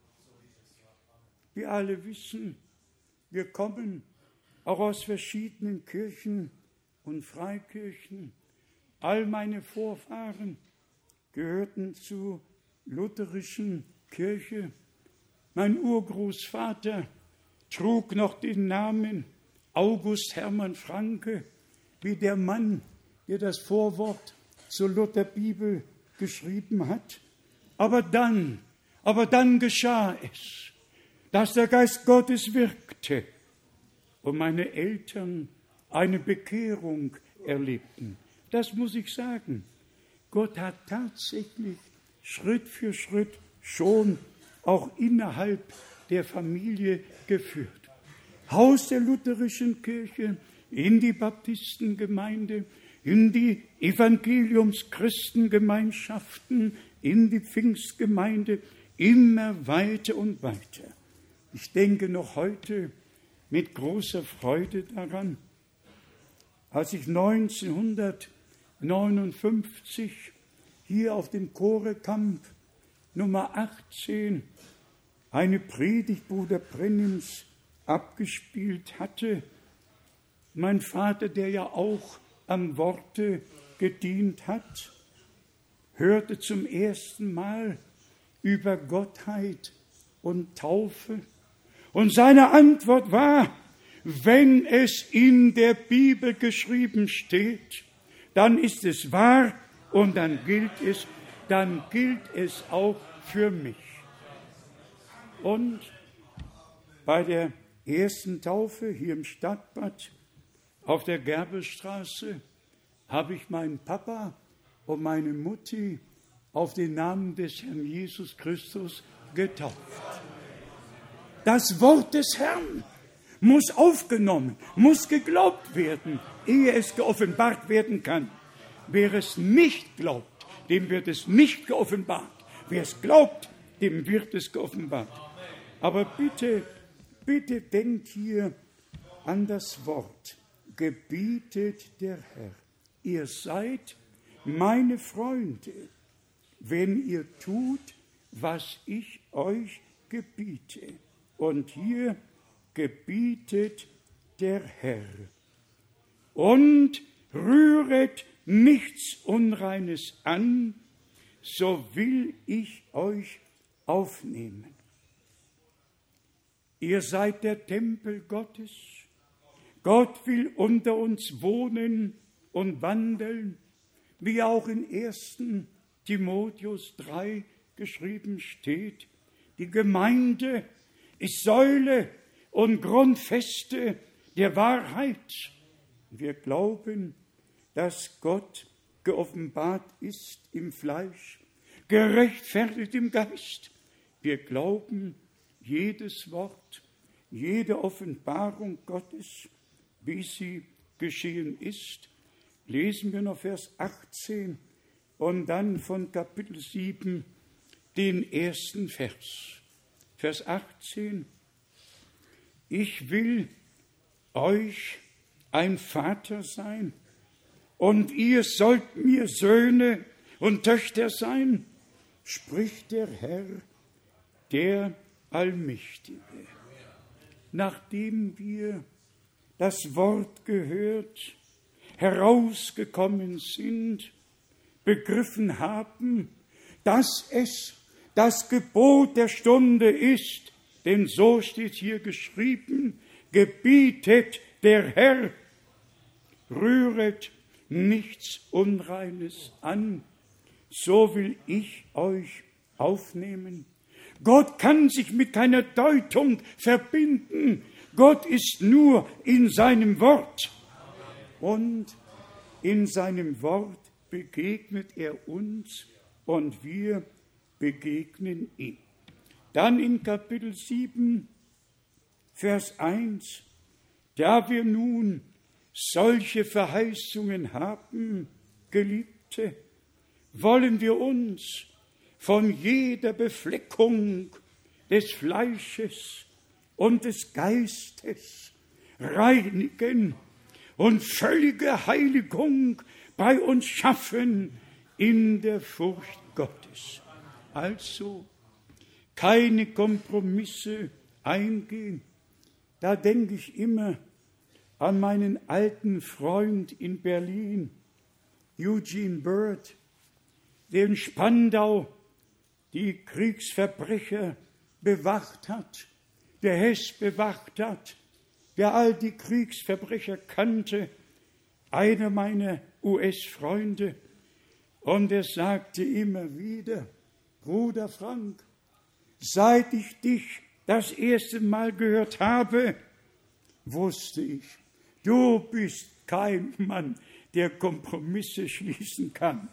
Wir alle wissen, wir kommen auch aus verschiedenen Kirchen und Freikirchen. All meine Vorfahren gehörten zur lutherischen Kirche. Mein Urgroßvater trug noch den Namen August Hermann Franke, wie der Mann, der das Vorwort zur Lutherbibel geschrieben hat. Aber dann geschah es, dass der Geist Gottes wirkte und meine Eltern eine Bekehrung erlebten. Das muss ich sagen. Gott hat tatsächlich Schritt für Schritt schon auch innerhalb der Familie geführt. Haus der lutherischen Kirche, in die Baptistengemeinde, in die Evangeliumschristengemeinschaften, in die Pfingstgemeinde, immer weiter und weiter. Ich denke noch heute mit großer Freude daran, als ich 1959 hier auf dem Chorekamp Nummer 18 eine Predigt Bruder Brennims abgespielt hatte. Mein Vater, der ja auch am Worte gedient hat, hörte zum ersten Mal über Gottheit und Taufe. Und seine Antwort war, wenn es in der Bibel geschrieben steht, dann ist es wahr und dann gilt es auch für mich. Und bei der ersten Taufe hier im Stadtbad auf der Gerbelstraße habe ich meinen Papa und meine Mutti auf den Namen des Herrn Jesus Christus getauft. Das Wort des Herrn muss aufgenommen, muss geglaubt werden, ehe es geoffenbart werden kann. Wer es nicht glaubt, dem wird es nicht geoffenbart. Wer es glaubt, dem wird es geoffenbart. Aber bitte denkt hier an das Wort. Gebietet der Herr. Ihr seid meine Freunde, wenn ihr tut, was ich euch gebiete. Und hier gebietet der Herr. Und rühret nichts Unreines an, so will ich euch aufnehmen. Ihr seid der Tempel Gottes. Gott will unter uns wohnen und wandeln, wie auch in 1. Timotheus 3 geschrieben steht. Die Gemeinde ist Säule und Grundfeste der Wahrheit. Wir glauben, dass Gott geoffenbart ist im Fleisch, gerechtfertigt im Geist. Wir glauben, jedes Wort, jede Offenbarung Gottes, wie sie geschehen ist, lesen wir noch Vers 18 und dann von Kapitel 7 den ersten Vers. Vers 18: Ich will euch ein Vater sein und ihr sollt mir Söhne und Töchter sein, spricht der Herr, der Allmächtige. Nachdem wir das Wort gehört, herausgekommen sind, begriffen haben, dass es das Gebot der Stunde ist, denn so steht hier geschrieben, gebietet der Herr, rühret nichts Unreines an, so will ich euch aufnehmen. Gott kann sich mit keiner Deutung verbinden. Gott ist nur in seinem Wort. Und in seinem Wort begegnet er uns und wir begegnen ihm. Dann in Kapitel 7, Vers 1, da wir nun solche Verheißungen haben, Geliebte, wollen wir uns von jeder Befleckung des Fleisches und des Geistes reinigen und völlige Heiligung bei uns schaffen in der Furcht Gottes. Also keine Kompromisse eingehen. Da denke ich immer an meinen alten Freund in Berlin, Eugene Bird, der in Spandau die Kriegsverbrecher bewacht hat, der Hess bewacht hat, der all die Kriegsverbrecher kannte, einer meiner US-Freunde. Und er sagte immer wieder, Bruder Frank, seit ich dich das erste Mal gehört habe, wusste ich, du bist kein Mann, der Kompromisse schließen kann.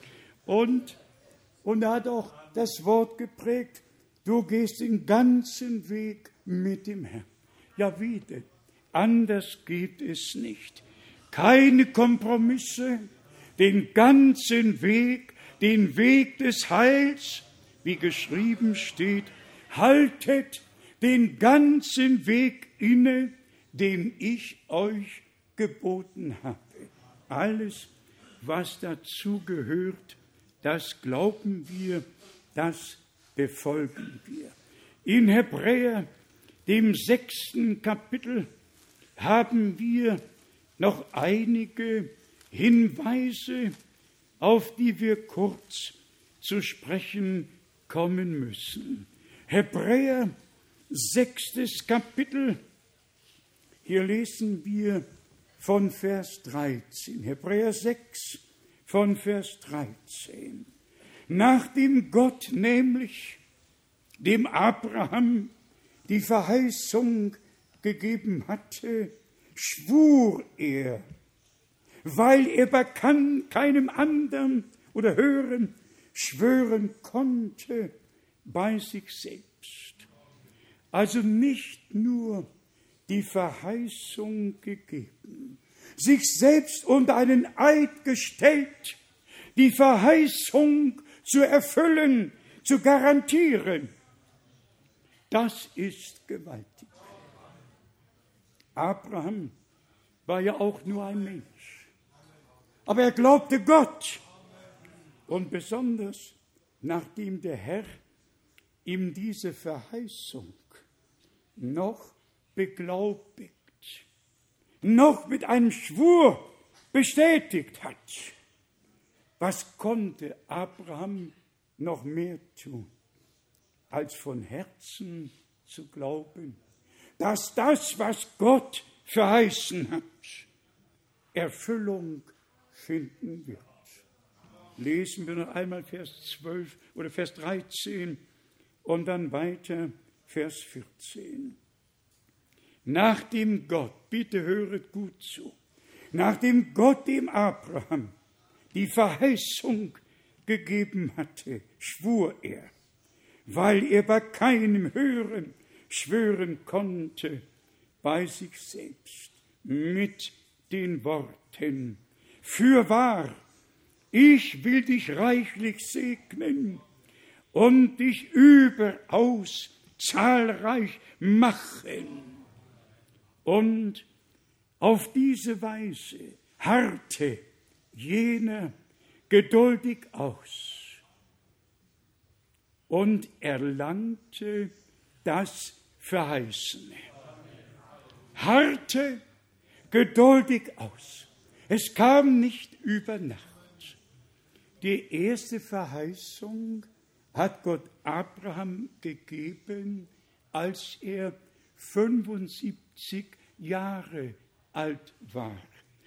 Und er hat auch das Wort geprägt, du gehst den ganzen Weg mit dem Herrn. Ja, wie denn? Anders geht es nicht. Keine Kompromisse, den ganzen Weg, den Weg des Heils, wie geschrieben steht, haltet den ganzen Weg inne, den ich euch geboten habe. Alles, was dazu gehört, das glauben wir, das befolgen wir. In Hebräer, dem 6. Kapitel, haben wir noch einige Hinweise, auf die wir kurz zu sprechen kommen müssen. Hebräer, 6. Kapitel, hier lesen wir von Vers 13. Hebräer 6, von Vers 13. Nachdem Gott nämlich dem Abraham die Verheißung gegeben hatte, schwur er, weil er bei keinem anderen oder höheren schwören konnte, bei sich selbst. Also nicht nur die Verheißung gegeben, sich selbst unter einen Eid gestellt, die Verheißung zu erfüllen, zu garantieren. Das ist gewaltig. Abraham war ja auch nur ein Mensch, aber er glaubte Gott. Und besonders, nachdem der Herr ihm diese Verheißung noch beglaubigt, noch mit einem Schwur bestätigt hat, was konnte Abraham noch mehr tun, als von Herzen zu glauben, dass das, was Gott verheißen hat, Erfüllung finden wird. Lesen wir noch einmal Vers 12 oder Vers 13 und dann weiter Vers 14. Nachdem Gott, bitte höret gut zu, nachdem Gott dem Abraham die Verheißung gegeben hatte, schwur er, weil er bei keinem Höheren schwören konnte, bei sich selbst, mit den Worten, fürwahr, ich will dich reichlich segnen und dich überaus zahlreich machen. Und auf diese Weise harrte jener geduldig aus und erlangte das Verheißene. Harrte geduldig aus. Es kam nicht über Nacht. Die erste Verheißung hat Gott Abraham gegeben, als er 75 Jahre alt war.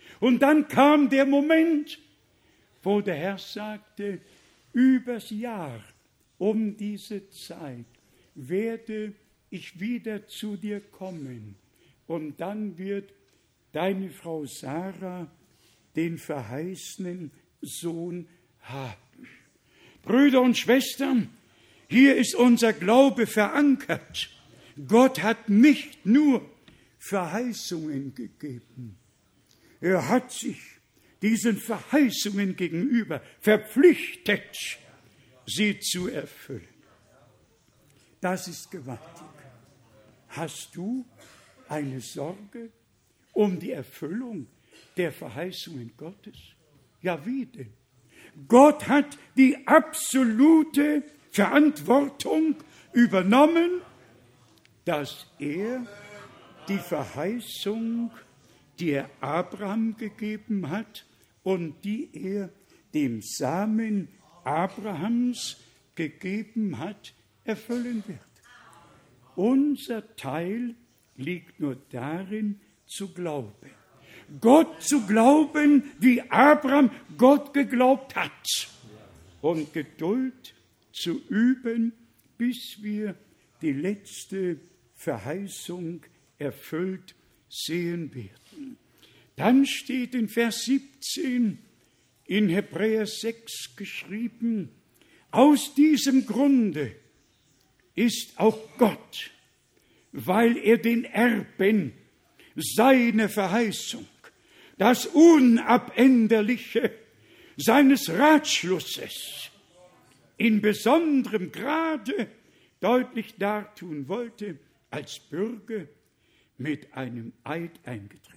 Und dann kam der Moment, wo der Herr sagte, übers Jahr um diese Zeit werde ich wieder zu dir kommen. Und dann wird deine Frau Sarah den verheißenen Sohn haben. Brüder und Schwestern, hier ist unser Glaube verankert. Gott hat nicht nur Verheißungen gegeben. Er hat sich diesen Verheißungen gegenüber verpflichtet, sie zu erfüllen. Das ist gewaltig. Hast du eine Sorge um die Erfüllung der Verheißungen Gottes? Ja, wie denn? Gott hat die absolute Verantwortung übernommen, dass er die Verheißung, die er Abraham gegeben hat und die er dem Samen Abrahams gegeben hat, erfüllen wird. Unser Teil liegt nur darin, zu glauben. Gott zu glauben, wie Abraham Gott geglaubt hat. Und Geduld zu üben, bis wir die letzte Verheißung erfüllt sehen werden. Dann steht in Vers 17 in Hebräer 6 geschrieben, aus diesem Grunde ist auch Gott, weil er den Erben seine Verheißung, das Unabänderliche seines Ratschlusses in besonderem Grade deutlich dartun wollte, als Bürger mit einem Eid eingetreten.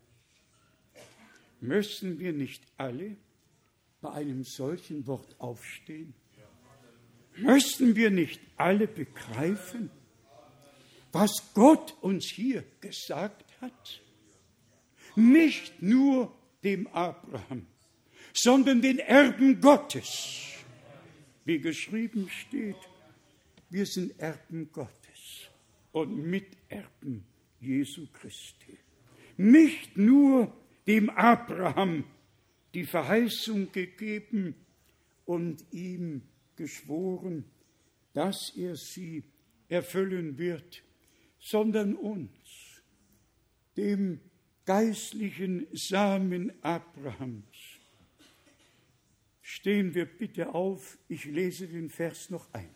Müssen wir nicht alle bei einem solchen Wort aufstehen? Müssen wir nicht alle begreifen, was Gott uns hier gesagt hat? Nicht nur dem Abraham, sondern den Erben Gottes. Wie geschrieben steht, wir sind Erben Gottes und Miterben Jesu Christi. Nicht nur dem Abraham die Verheißung gegeben und ihm geschworen, dass er sie erfüllen wird, sondern uns, dem geistlichen Samen Abrahams. Stehen wir bitte auf, ich lese den Vers noch einmal.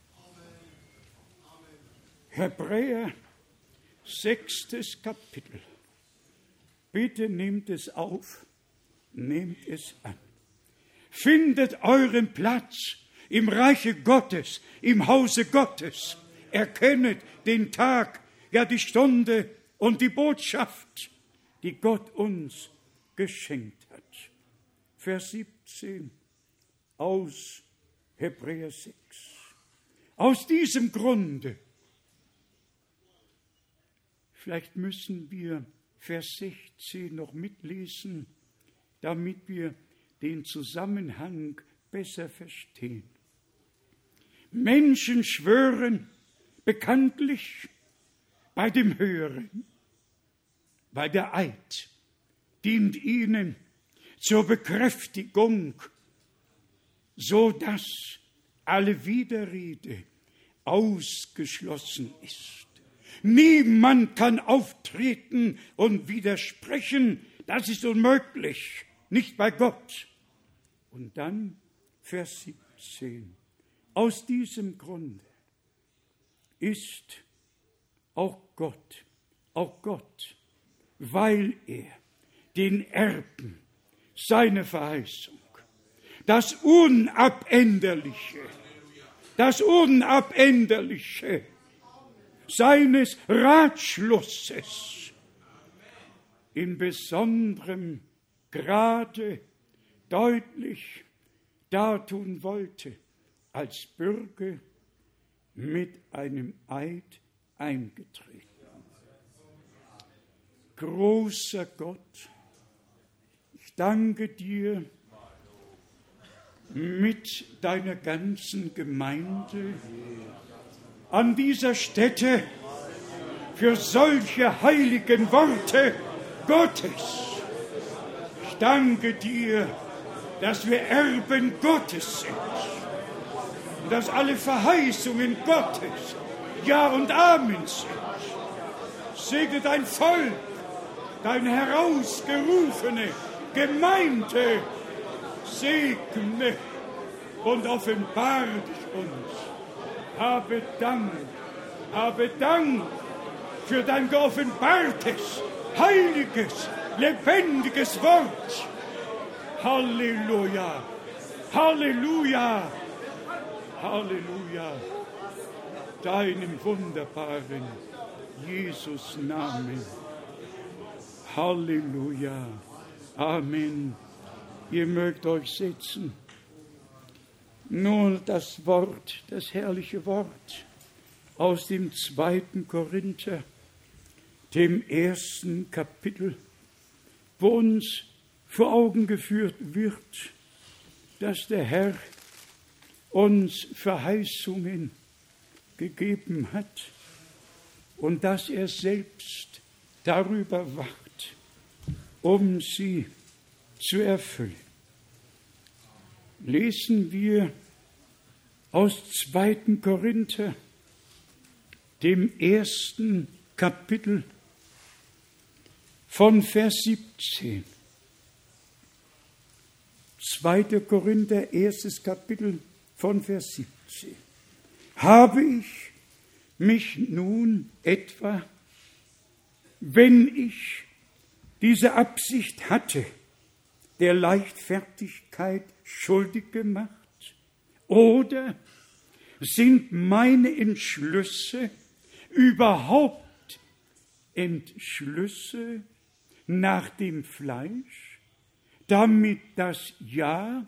Hebräer, 6. Kapitel. Bitte nehmt es auf, nehmt es an. Findet euren Platz im Reiche Gottes, im Hause Gottes. Erkennet den Tag, ja die Stunde und die Botschaft, die Gott uns geschenkt hat. Vers 17 aus Hebräer 6. Aus diesem Grunde, vielleicht müssen wir Vers 16 noch mitlesen, damit wir den Zusammenhang besser verstehen. Menschen schwören bekanntlich bei dem Höheren, weil der Eid dient ihnen zur Bekräftigung, so dass alle Widerrede ausgeschlossen ist. Niemand kann auftreten und widersprechen, das ist unmöglich, nicht bei Gott. Und dann Vers 17. Aus diesem Grunde ist auch Gott, weil er den Erben seine Verheißung, das Unabänderliche seines Ratschlusses in besonderem Grade deutlich dartun wollte, als Bürger mit einem Eid eingetreten. Großer Gott, ich danke dir mit deiner ganzen Gemeinde an dieser Stätte für solche heiligen Worte Gottes. danke dir, dass wir Erben Gottes sind und dass alle Verheißungen Gottes Ja und Amen sind. Segne dein Volk, deine herausgerufene Gemeinde, segne und offenbare dich uns. Habe Dank für dein geoffenbartes, heiliges, lebendiges Wort. Halleluja, Halleluja, Halleluja, deinem wunderbaren Jesus Namen. Halleluja, Amen. Ihr mögt euch setzen. Nun das Wort, das herrliche Wort aus dem 2. Korinther, dem 1. Kapitel, wo uns vor Augen geführt wird, dass der Herr uns Verheißungen gegeben hat und dass er selbst darüber wacht, um sie zu erfüllen. Lesen wir aus 2. Korinther, dem 1. Kapitel von Vers 17. 2. Korinther, 1. Kapitel von Vers 17. Habe ich mich nun etwa, wenn ich diese Absicht hatte, der Leichtfertigkeit schuldig gemacht? Oder sind meine Entschlüsse überhaupt Entschlüsse nach dem Fleisch, damit das Ja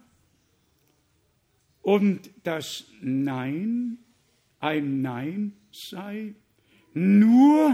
und das Nein ein Nein sei, nur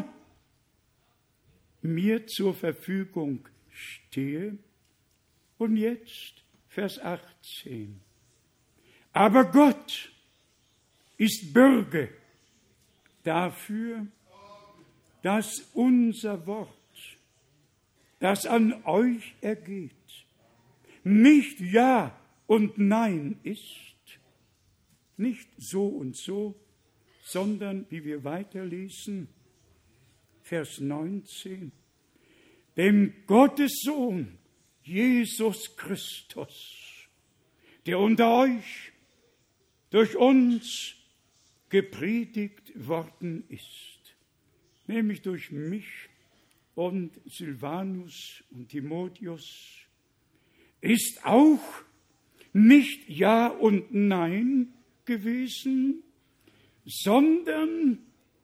mir zur Verfügung stehe? Und jetzt Vers 18. Aber Gott ist Bürge dafür, dass unser Wort, das an euch ergeht, nicht Ja und Nein ist, nicht so und so, sondern, wie wir weiterlesen, Vers 19, dem Gottes Sohn, Jesus Christus, der unter euch durch uns gepredigt worden ist, nämlich durch mich und Silvanus und Timotheus, ist auch nicht Ja und Nein gewesen, sondern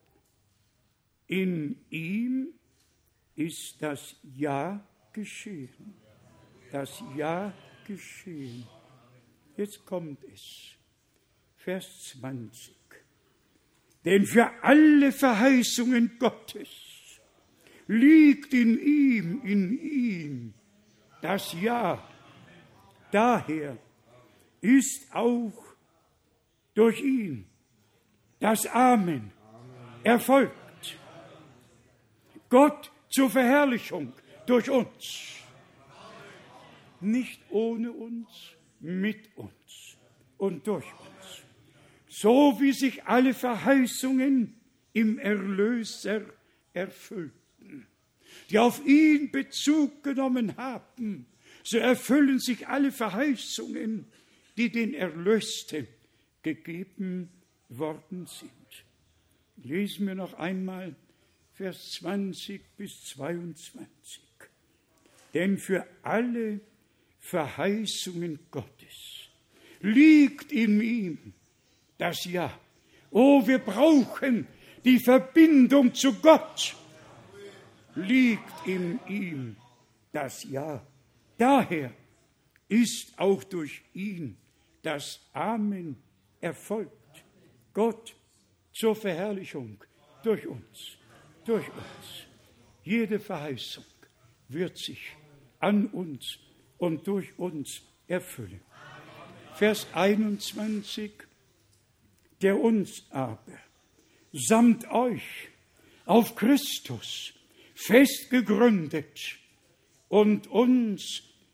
in ihm ist das Ja geschehen. Das Ja geschehen. Jetzt kommt es. Vers 20. Denn für alle Verheißungen Gottes liegt in ihm das Ja. Daher ist auch durch ihn das Amen erfolgt. Gott zur Verherrlichung durch uns. Nicht ohne uns, mit uns und durch uns. So wie sich alle Verheißungen im Erlöser erfüllten, die auf ihn Bezug genommen haben, so erfüllen sich alle Verheißungen, die den Erlösten gegeben worden sind. Lesen wir noch einmal Vers 20 bis 22. Denn für alle Verheißungen Gottes liegt in ihm das Ja. Oh, wir brauchen die Verbindung zu Gott. Liegt in ihm das Ja. Daher ist auch durch ihn das Amen erfolgt. Gott zur Verherrlichung durch uns. Durch uns. Jede Verheißung wird sich an uns und durch uns erfüllen. Vers 21. Der uns aber samt euch auf Christus fest gegründet und uns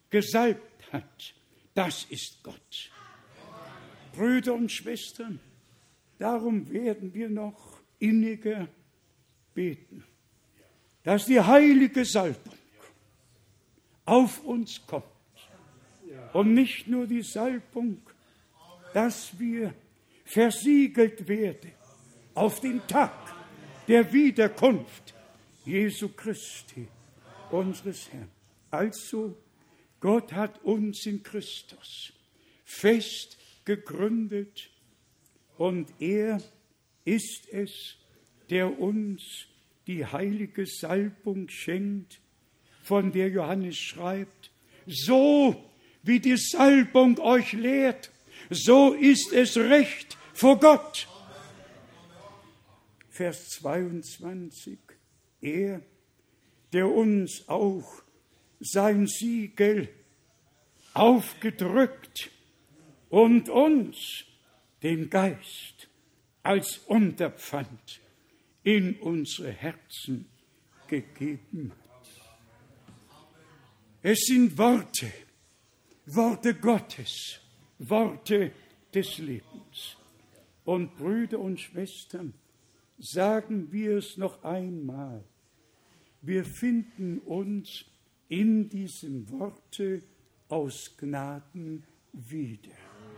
gesalbt hat, das ist Gott. Brüder und Schwestern, darum werden wir noch inniger beten, dass die heilige Salbung auf uns kommt. Und nicht nur die Salbung, dass wir versiegelt werden auf den Tag der Wiederkunft Jesu Christi, unseres Herrn. Also, Gott hat uns in Christus fest gegründet und er ist es, der uns die heilige Salbung schenkt, von der Johannes schreibt, so wie die Salbung euch lehrt, so ist es recht vor Gott. Vers 22, er, der uns auch sein Siegel aufgedrückt und uns den Geist als Unterpfand in unsere Herzen gegeben hat. Es sind Worte Gottes, Worte des Lebens. Und Brüder und Schwestern, sagen wir es noch einmal, wir finden uns in diesem Worte aus Gnaden wieder.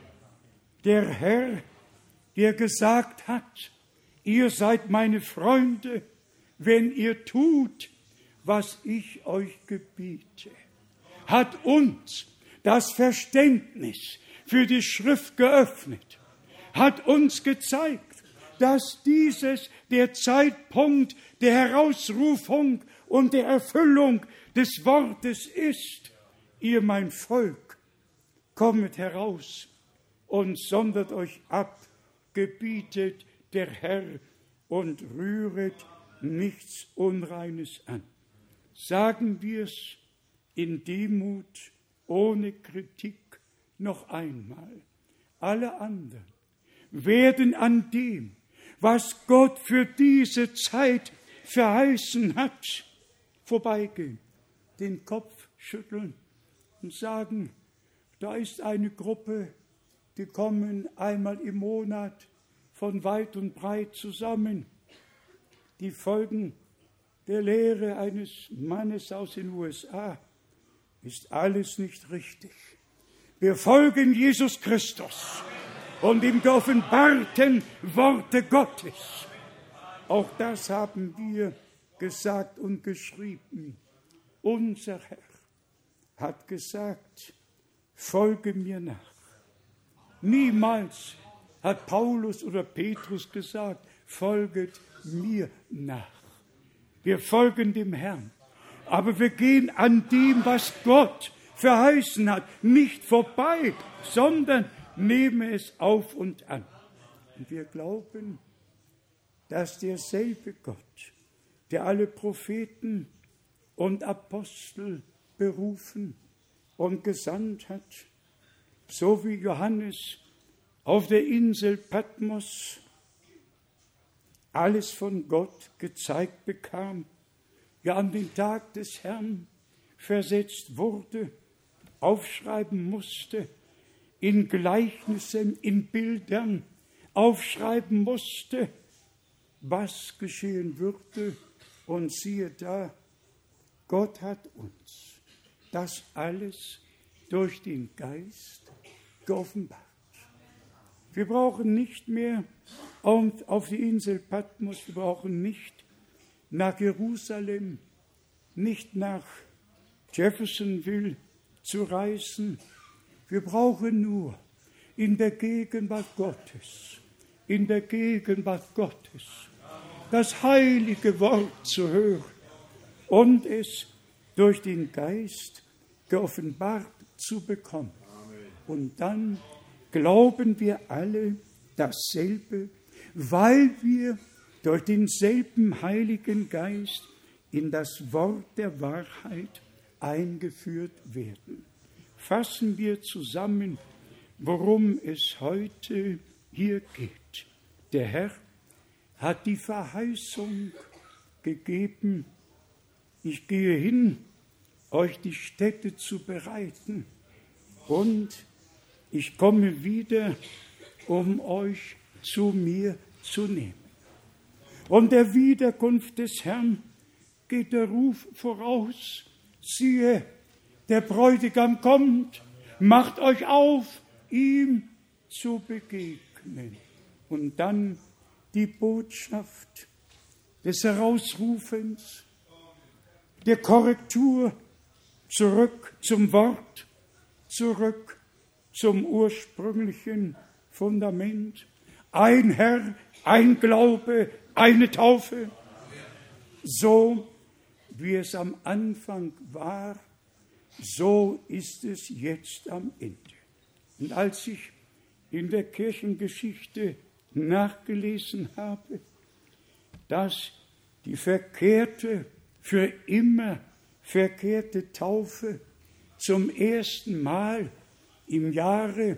Der Herr, der gesagt hat, ihr seid meine Freunde, wenn ihr tut, was ich euch gebiete, hat uns das Verständnis für die Schrift geöffnet, hat uns gezeigt, dass dieses der Zeitpunkt der Herausrufung und der Erfüllung des Wortes ist. Ihr, mein Volk, kommet heraus und sondert euch ab, gebietet der Herr und rühret nichts Unreines an. Sagen wir es in Demut, ohne Kritik noch einmal. Alle anderen werden an dem, was Gott für diese Zeit verheißen hat, vorbeigehen, den Kopf schütteln und sagen, da ist eine Gruppe, die kommen einmal im Monat von weit und breit zusammen. Die folgen der Lehre eines Mannes aus den USA. Ist alles nicht richtig. Wir folgen Jesus Christus und dem geoffenbarten Worte Gottes. Auch das haben wir gesagt und geschrieben. Unser Herr hat gesagt, folge mir nach. Niemals hat Paulus oder Petrus gesagt, folget mir nach. Wir folgen dem Herrn, aber wir gehen an dem, was Gott verheißen hat, nicht vorbei, sondern nehmen es auf und an. Und wir glauben, dass derselbe Gott, der alle Propheten und Apostel berufen und gesandt hat, so wie Johannes auf der Insel Patmos alles von Gott gezeigt bekam, ja an den Tag des Herrn versetzt wurde, aufschreiben musste, in Gleichnissen, in Bildern aufschreiben musste, was geschehen würde. Und siehe da, Gott hat uns das alles durch den Geist geoffenbart. Wir brauchen nicht mehr auf die Insel Patmos, wir brauchen nicht nach Jerusalem, nicht nach Jeffersonville zu reisen. Wir brauchen nur in der Gegenwart Gottes, das heilige Wort zu hören und es durch den Geist geoffenbart zu bekommen. Und dann glauben wir alle dasselbe, weil wir durch denselben Heiligen Geist in das Wort der Wahrheit eingeführt werden. Fassen wir zusammen, worum es heute hier geht. Der Herr hat die Verheißung gegeben, ich gehe hin euch die Stätte zu bereiten. Und ich komme wieder, um euch zu mir zu nehmen. Um der Wiederkunft des Herrn geht der Ruf voraus. Siehe, der Bräutigam kommt, macht euch auf, ihm zu begegnen. Und dann die Botschaft des Herausrufens, der Korrektur, zurück zum Wort, zurück zum ursprünglichen Fundament. Ein Herr, ein Glaube, eine Taufe. So wie es am Anfang war, so ist es jetzt am Ende. Und als ich in der Kirchengeschichte nachgelesen habe, dass die verkehrte, für immer verkehrte Taufe zum ersten Mal im Jahre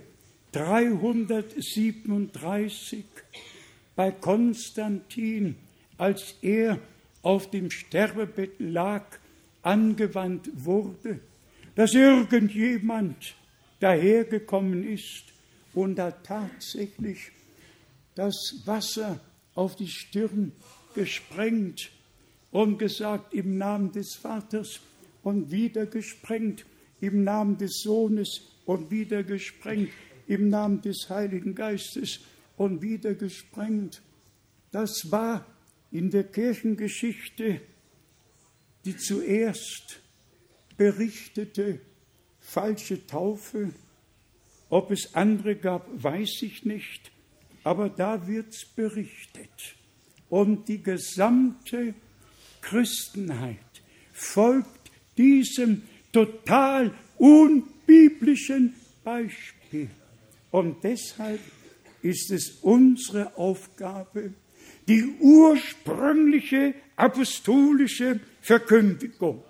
337 bei Konstantin, als er auf dem Sterbebett lag, angewandt wurde, dass irgendjemand dahergekommen ist und da tatsächlich das Wasser auf die Stirn gesprengt und gesagt, im Namen des Vaters, und wieder gesprengt, im Namen des Sohnes, und wieder gesprengt, im Namen des Heiligen Geistes, und wieder gesprengt. Das war in der Kirchengeschichte die zuerst berichtete falsche Taufe. Ob es andere gab, weiß ich nicht, aber da wird's berichtet. Und die gesamte Christenheit folgt diesem total unbiblischen Beispiel. Und deshalb ist es unsere Aufgabe, die ursprüngliche apostolische Verkündigung,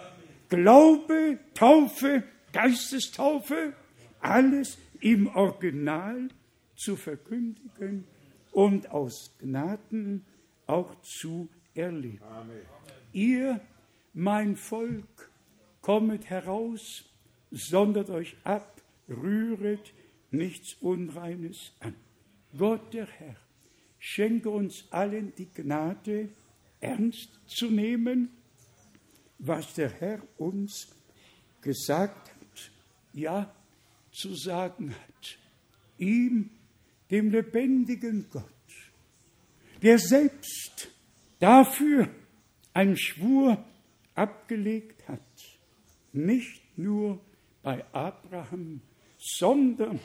Glaube, Taufe, Geistestaufe, alles im Original zu verkündigen und aus Gnaden auch zu erleben. Amen. Ihr, mein Volk, kommet heraus, sondert euch ab, rühret nichts Unreines an. Gott, der Herr, schenke uns allen die Gnade, ernst zu nehmen, was der Herr uns gesagt hat, ja, zu sagen hat. Ihm, dem lebendigen Gott, der selbst dafür einen Schwur abgelegt hat, nicht nur bei Abraham, sondern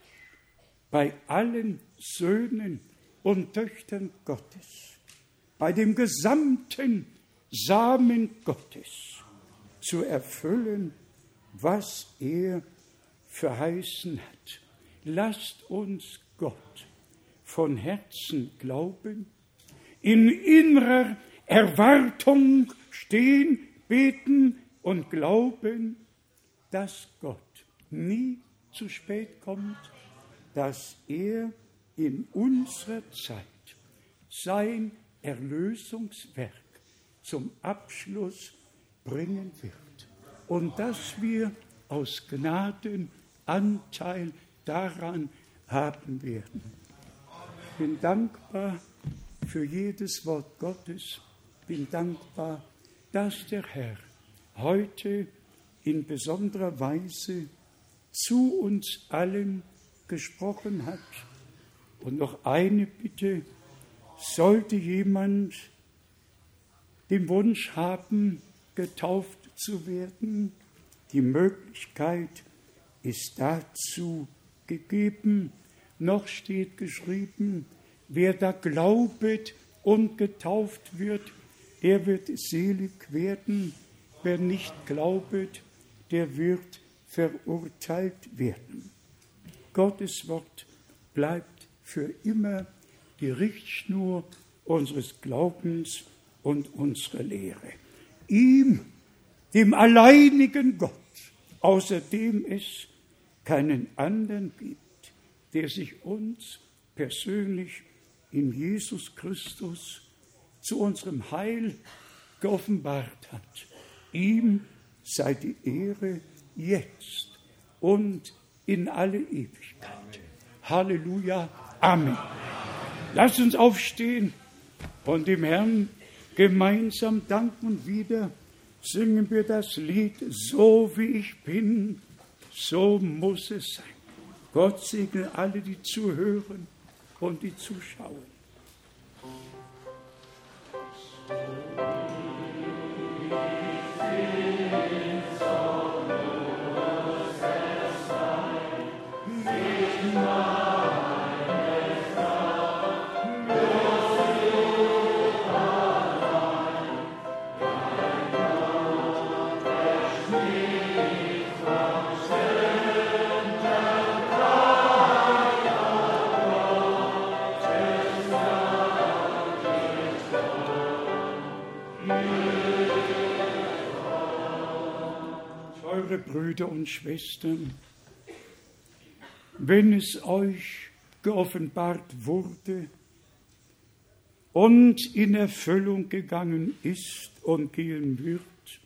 bei allen Söhnen und Töchtern Gottes, bei dem gesamten Samen Gottes, zu erfüllen, was er verheißen hat. Lasst uns Gott von Herzen glauben, in innerer Erwartung stehen, beten und glauben, dass Gott nie zu spät kommt, dass er in unserer Zeit sein Erlösungswerk zum Abschluss bringen wird und dass wir aus Gnaden Anteil daran haben werden. Ich bin dankbar für jedes Wort Gottes, bin dankbar, dass der Herr heute in besonderer Weise zu uns allen gesprochen hat. Und noch eine Bitte: Sollte jemand den Wunsch haben, getauft zu werden, die Möglichkeit ist dazu gegeben. Noch steht geschrieben, wer da glaubet und getauft wird, der wird selig werden. Wer nicht glaubet, der wird verurteilt werden. Gottes Wort bleibt für immer die Richtschnur unseres Glaubens und unserer Lehre. Ihm, dem alleinigen Gott, außer dem es keinen anderen gibt, der sich uns persönlich in Jesus Christus zu unserem Heil geoffenbart hat. Ihm sei die Ehre jetzt und in alle Ewigkeit. Halleluja. Amen. Lasst uns aufstehen und dem Herrn gemeinsam danken, und wieder singen wir das Lied, so wie ich bin, so muss es sein. Gott segne alle, die zuhören und die zuschauen. Brüder und Schwestern, wenn es euch geoffenbart wurde und in Erfüllung gegangen ist und gehen wird,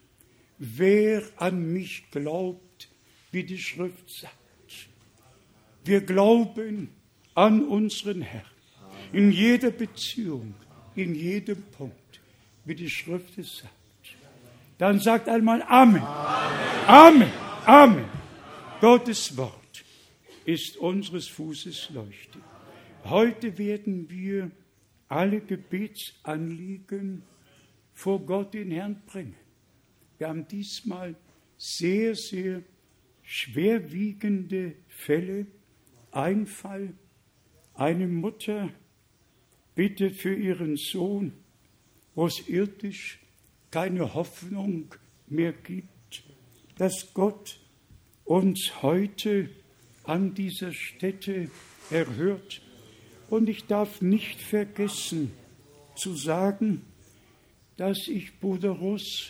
wer an mich glaubt, wie die Schrift sagt. Wir glauben an unseren Herrn in jeder Beziehung, in jedem Punkt, wie die Schrift es sagt. Dann sagt einmal Amen. Amen. Amen. Gottes Wort ist unseres Fußes Leuchte. Heute werden wir alle Gebetsanliegen vor Gott den Herrn bringen. Wir haben diesmal sehr, sehr schwerwiegende Fälle. Ein Fall, eine Mutter bittet für ihren Sohn, wo es irdisch keine Hoffnung mehr gibt, dass Gott uns heute an dieser Stätte erhört. Und ich darf nicht vergessen zu sagen, dass ich Bruder Russ,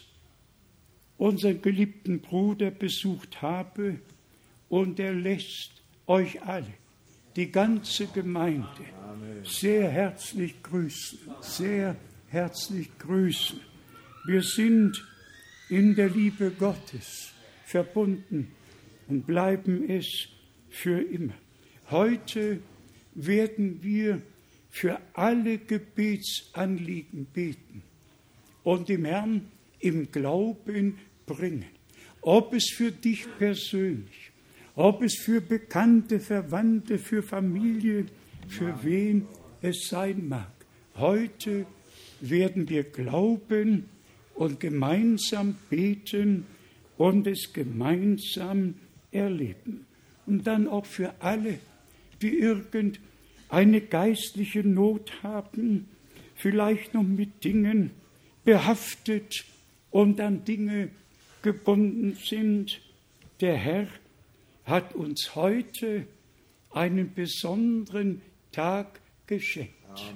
unseren geliebten Bruder, besucht habe, und er lässt euch alle, die ganze Gemeinde, sehr herzlich grüßen, sehr herzlich grüßen. Wir sind in der Liebe Gottes verbunden und bleiben es für immer. Heute werden wir für alle Gebetsanliegen beten und dem Herrn im Glauben bringen. Ob es für dich persönlich, ob es für Bekannte, Verwandte, für Familie, für wen es sein mag. Heute werden wir glauben und gemeinsam beten und es gemeinsam erleben. Und dann auch für alle, die irgendeine geistliche Not haben, vielleicht noch mit Dingen behaftet und an Dinge gebunden sind. Der Herr hat uns heute einen besonderen Tag geschenkt.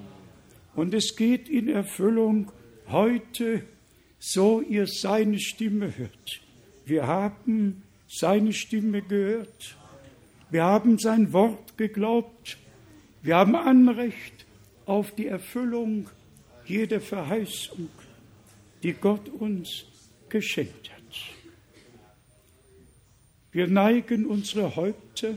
Und es geht in Erfüllung heute, so ihr seine Stimme hört. Wir haben seine Stimme gehört. Wir haben sein Wort geglaubt. Wir haben Anrecht auf die Erfüllung jeder Verheißung, die Gott uns geschenkt hat. Wir neigen unsere Häupter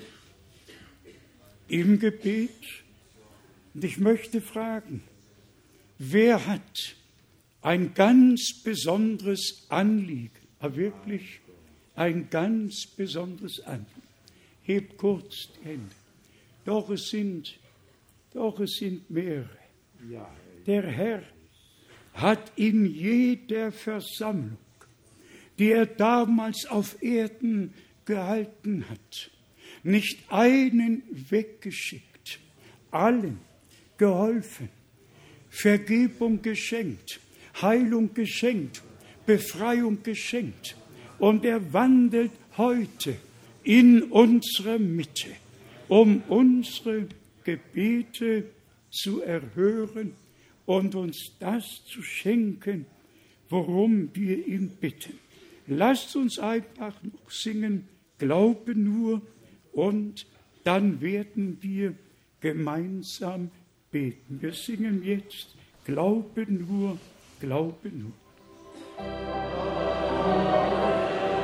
im Gebet. Und ich möchte fragen, wer hat ein ganz besonderes Anliegen, aber wirklich ein ganz besonderes Anliegen? Hebt kurz die Hände. Doch es sind mehrere. Der Herr hat in jeder Versammlung, die er damals auf Erden gehalten hat, nicht einen weggeschickt, allen geholfen, Vergebung geschenkt, Heilung geschenkt, Befreiung geschenkt. Und er wandelt heute in unserer Mitte, um unsere Gebete zu erhören und uns das zu schenken, worum wir ihn bitten. Lasst uns einfach noch singen, glaube nur, und dann werden wir gemeinsam beten. Wir singen jetzt, glaube nur, glaube nur.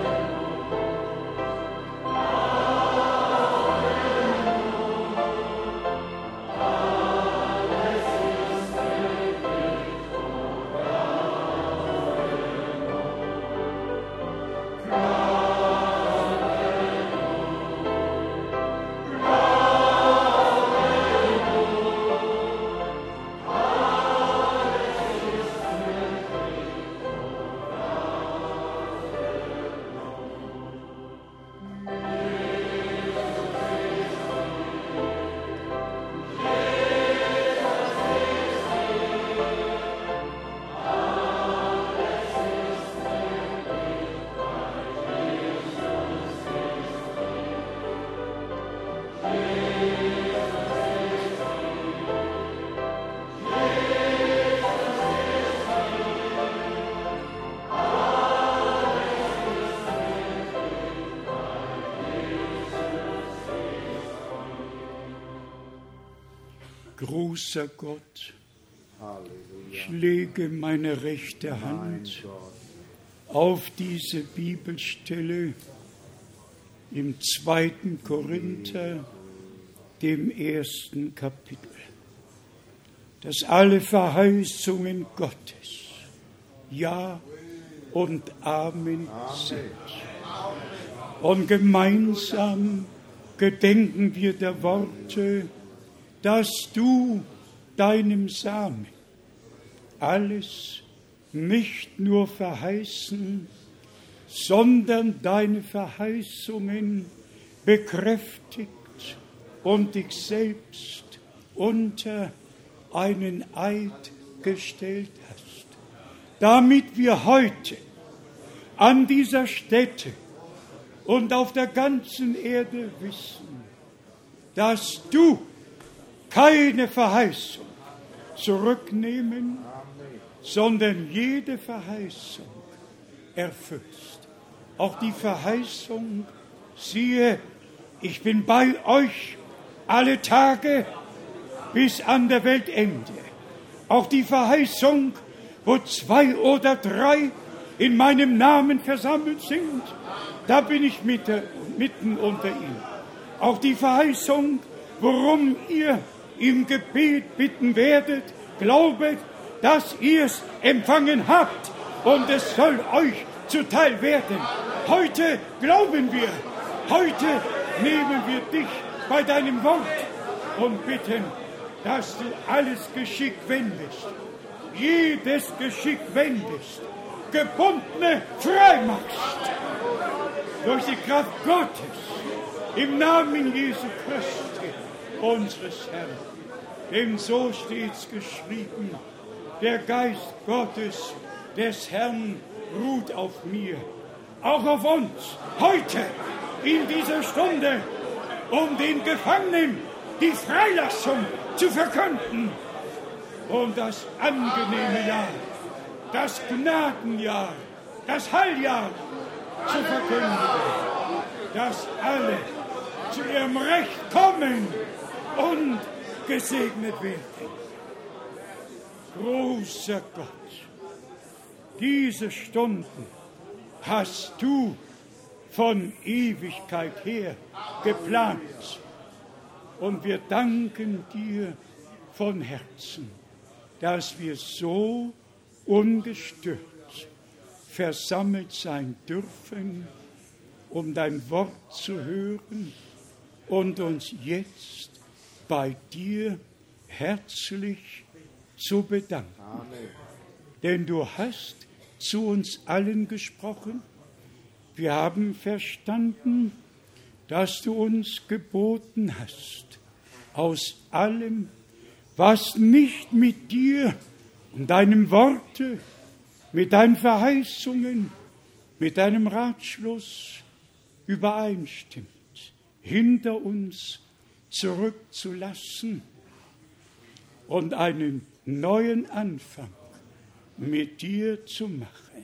Großer Gott, ich lege meine rechte Hand auf diese Bibelstelle im 2. Korinther, dem 1. Kapitel, dass alle Verheißungen Gottes Ja und Amen sind. Und gemeinsam gedenken wir der Worte, dass du deinem Samen alles nicht nur verheißen, sondern deine Verheißungen bekräftigt und dich selbst unter einen Eid gestellt hast, damit wir heute an dieser Stätte und auf der ganzen Erde wissen, dass du keine Verheißung zurücknehmen, sondern jede Verheißung erfüllst. Auch die Verheißung, siehe, ich bin bei euch alle Tage bis an der Weltende. Auch die Verheißung, wo 2 oder 3 in meinem Namen versammelt sind, da bin ich mitten unter ihnen. Auch die Verheißung, worum ihr im Gebet bitten werdet, glaubet, dass ihr es empfangen habt und es soll euch zuteil werden. Heute glauben wir, heute nehmen wir dich bei deinem Wort und bitten, dass du alles Geschick wendest, jedes Geschick wendest, Gebundene frei machst, durch die Kraft Gottes, im Namen Jesu Christi, unseres Herrn. Denn so steht's geschrieben, der Geist Gottes, des Herrn, ruht auf mir, auch auf uns, heute, in dieser Stunde, um den Gefangenen die Freilassung zu verkünden und das angenehme Jahr, das Gnadenjahr, das Heiljahr zu verkündigen, dass alle zu ihrem Recht kommen und gesegnet werden. Großer Gott, diese Stunden hast du von Ewigkeit her geplant. Und wir danken dir von Herzen, dass wir so ungestört versammelt sein dürfen, um dein Wort zu hören und uns jetzt bei dir herzlich zu bedanken. Amen. Denn du hast zu uns allen gesprochen. Wir haben verstanden, dass du uns geboten hast, aus allem, was nicht mit dir und deinem Worte, mit deinen Verheißungen, mit deinem Ratschluss übereinstimmt, hinter uns zurückzulassen und einen neuen Anfang mit dir zu machen.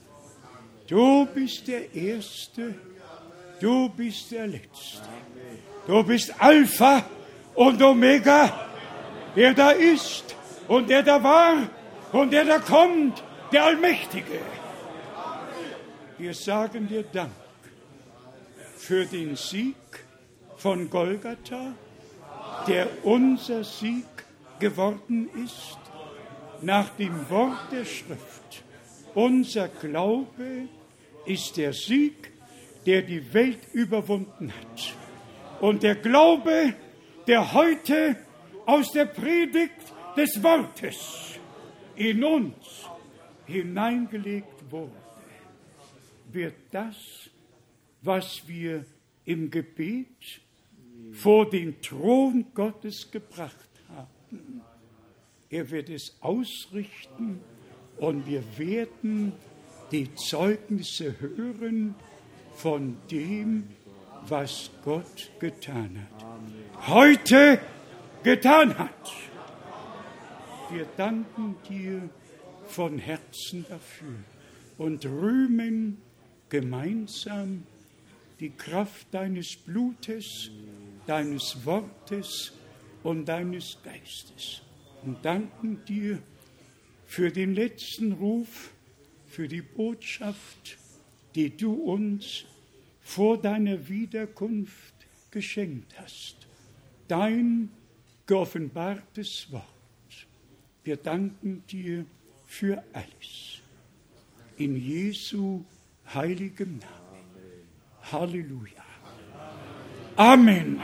Du bist der Erste, du bist der Letzte. Du bist Alpha und Omega, der da ist und der da war und der da kommt, der Allmächtige. Wir sagen dir Dank für den Sieg von Golgatha, der unser Sieg geworden ist, nach dem Wort der Schrift. Unser Glaube ist der Sieg, der die Welt überwunden hat. Und der Glaube, der heute aus der Predigt des Wortes in uns hineingelegt wurde, wird das, was wir im Gebet vor den Thron Gottes gebracht haben, er wird es ausrichten und wir werden die Zeugnisse hören von dem, was Gott getan hat. Heute getan hat. Wir danken dir von Herzen dafür und rühmen gemeinsam die Kraft deines Blutes, deines Wortes und deines Geistes. Und danken dir für den letzten Ruf, für die Botschaft, die du uns vor deiner Wiederkunft geschenkt hast. Dein geoffenbartes Wort. Wir danken dir für alles. In Jesu heiligem Namen. Halleluja. Amen.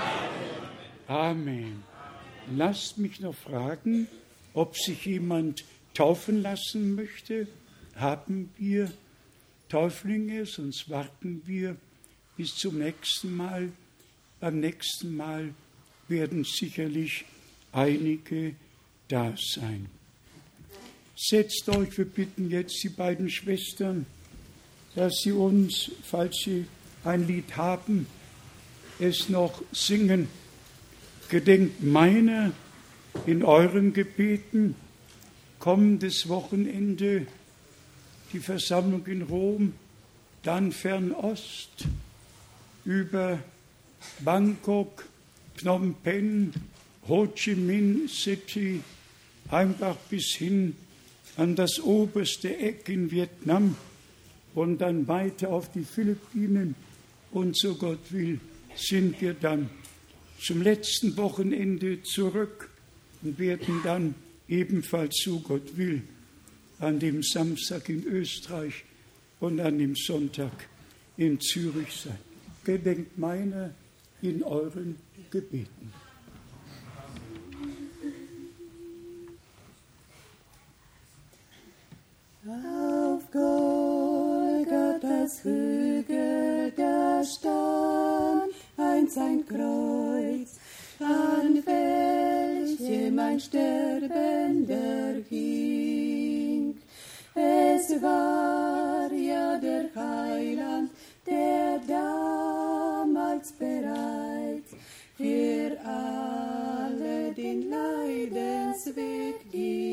Amen. Lasst mich noch fragen, ob sich jemand taufen lassen möchte. Haben wir Täuflinge, sonst warten wir bis zum nächsten Mal. Beim nächsten Mal werden sicherlich einige da sein. Setzt euch, wir bitten jetzt die beiden Schwestern, dass sie uns, falls sie ein Lied haben, es noch singen. Gedenkt meiner in euren Gebeten. Kommendes Wochenende die Versammlung in Rom, dann Fernost, über Bangkok, Phnom Penh, Ho Chi Minh City, einfach bis hin an das oberste Eck in Vietnam und dann weiter auf die Philippinen. Und so Gott will, sind wir dann zum letzten Wochenende zurück und werden dann ebenfalls, so Gott will, an dem Samstag in Österreich und an dem Sonntag in Zürich sein. Gedenkt meiner in euren Gebeten. Auf Golgatha's Hügel, da stand einst ein Kreuz, an welchem ein Sterbender hing. Es war ja der Heiland, der damals bereits für alle den Leidensweg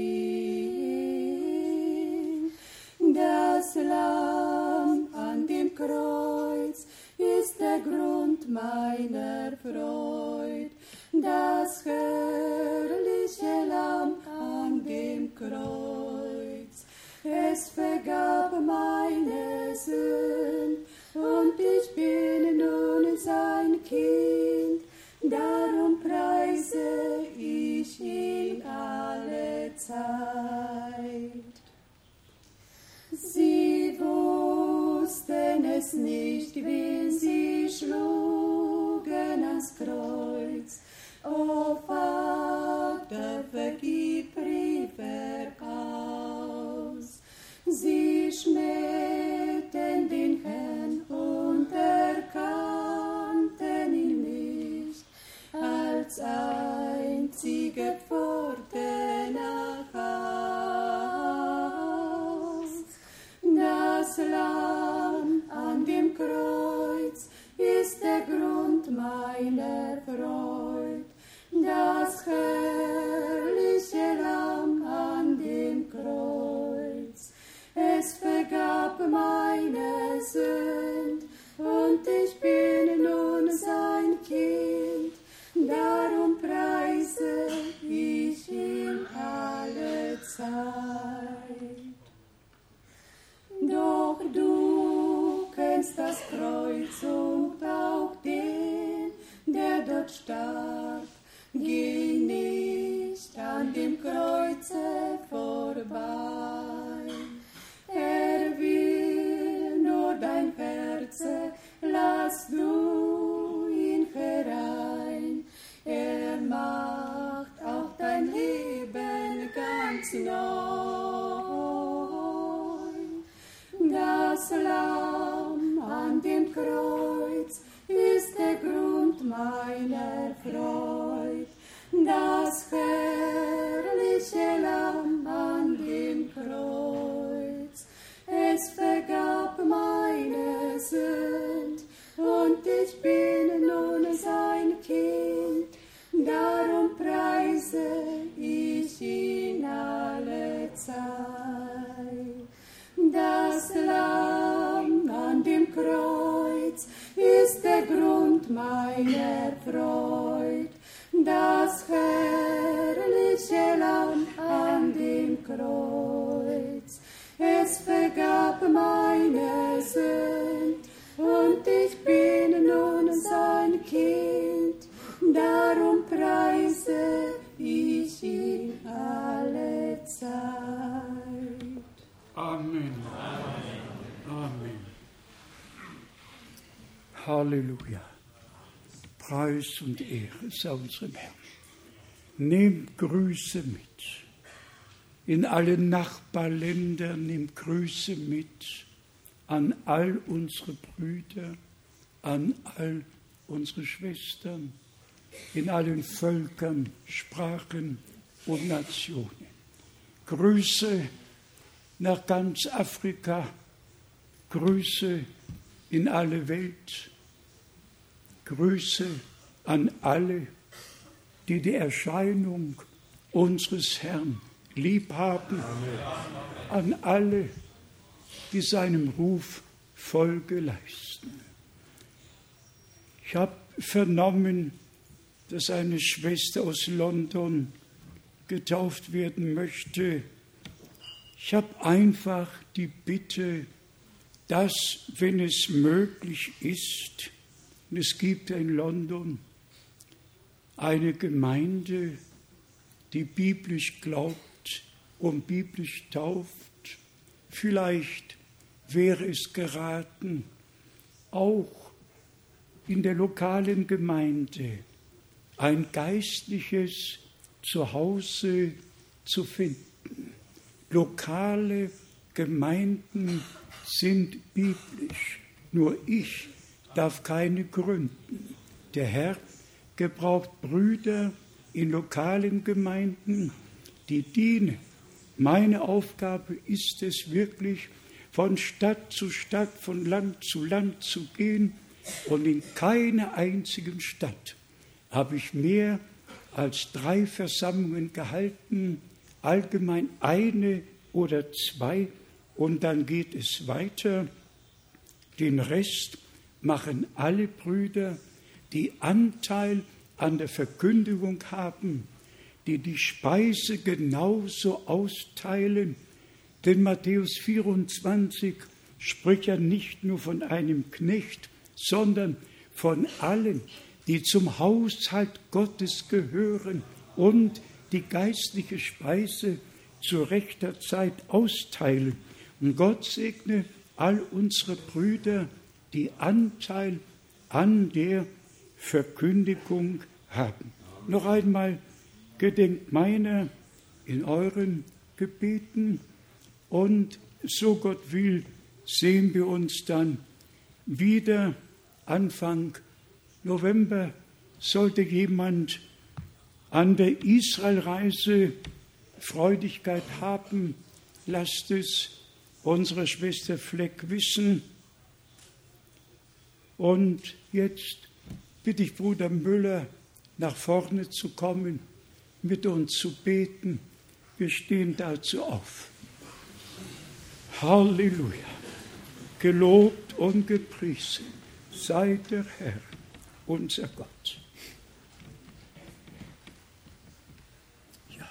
ging. Das Lamm an dem Kreuz ist der Grund meiner Freud, das herrliche Lamm an dem Kreuz. Es vergab meine Sünd und ich bin nun sein Kind, darum preise ich ihn alle Zeit. Sie wussten es nicht, wen sie schlugen ans Kreuz. O Vater, vergib, rief er aus. Sie schmähten den Herrn und erkannten ihn nicht als einzige Pforte nach Haus. Das Lamm an dem Kreuz ist der Grund meiner Freud, das herrliche Lamm an dem Kreuz. Es vergab meine Sünd und ich bin nun sein Kind, darum preise ich ihn alle Zeit. Doch du kennst das Kreuz und auch den, der dort starb. Geh nicht an dem Kreuze vorbei. Er will nur dein Herz, lass du ihn herein. Er macht auch dein Leben ganz neu. Das Lamm an dem Kreuz ist der Grund meiner Freud, das herrliche Lamm an dem Kreuz. Es vergab meine Sünd und ich bin nun sein Kind, darum preise ich ihn alle Zeit. Das Lamm an dem Kreuz ist der Grund meiner Freud, das herrliche Lamm an dem Kreuz. Es vergab meine Sünd und ich bin nun sein Kind. Darum preise ich ihn alle Zeit. Amen. Amen. Halleluja. Preis und Ehre sei unserem Herrn. Nehmt Grüße mit. In allen Nachbarländern nehmt Grüße mit an all unsere Brüder, an all unsere Schwestern, in allen Völkern, Sprachen und Nationen. Grüße nach ganz Afrika, Grüße in alle Welt, Grüße an alle, die die Erscheinung unseres Herrn lieb haben, an alle, die seinem Ruf Folge leisten. Ich habe vernommen, dass eine Schwester aus London getauft werden möchte. Ich habe einfach die Bitte, dass, wenn es möglich ist, und es gibt in London eine Gemeinde, die biblisch glaubt und biblisch tauft, vielleicht wäre es geraten, auch in der lokalen Gemeinde ein geistliches Zuhause zu finden. Lokale Gemeinden sind biblisch, nur ich darf keine gründen. Der Herr gebraucht Brüder in lokalen Gemeinden, die dienen. Meine Aufgabe ist es wirklich, von Stadt zu Stadt, von Land zu gehen, und in keiner einzigen Stadt habe ich mehr als 3 Versammlungen gehalten, allgemein 1 oder 2, und dann geht es weiter. Den Rest machen alle Brüder, die Anteil an der Verkündigung haben, die die Speise genauso austeilen. Denn Matthäus 24 spricht ja nicht nur von einem Knecht, sondern von allen, die zum Haushalt Gottes gehören und die geistliche Speise zu rechter Zeit austeilen. Und Gott segne all unsere Brüder, die Anteil an der Verkündigung haben. Noch einmal, gedenkt meiner in euren Gebeten, und so Gott will, sehen wir uns dann wieder Anfang November. Sollte jemand an der Israelreise Freudigkeit haben, lasst es unsere Schwester Fleck wissen. Und jetzt bitte ich Bruder Müller, nach vorne zu kommen, mit uns zu beten. Wir stehen dazu auf. Halleluja. Gelobt und gepriesen sei der Herr, unser Gott. Ja,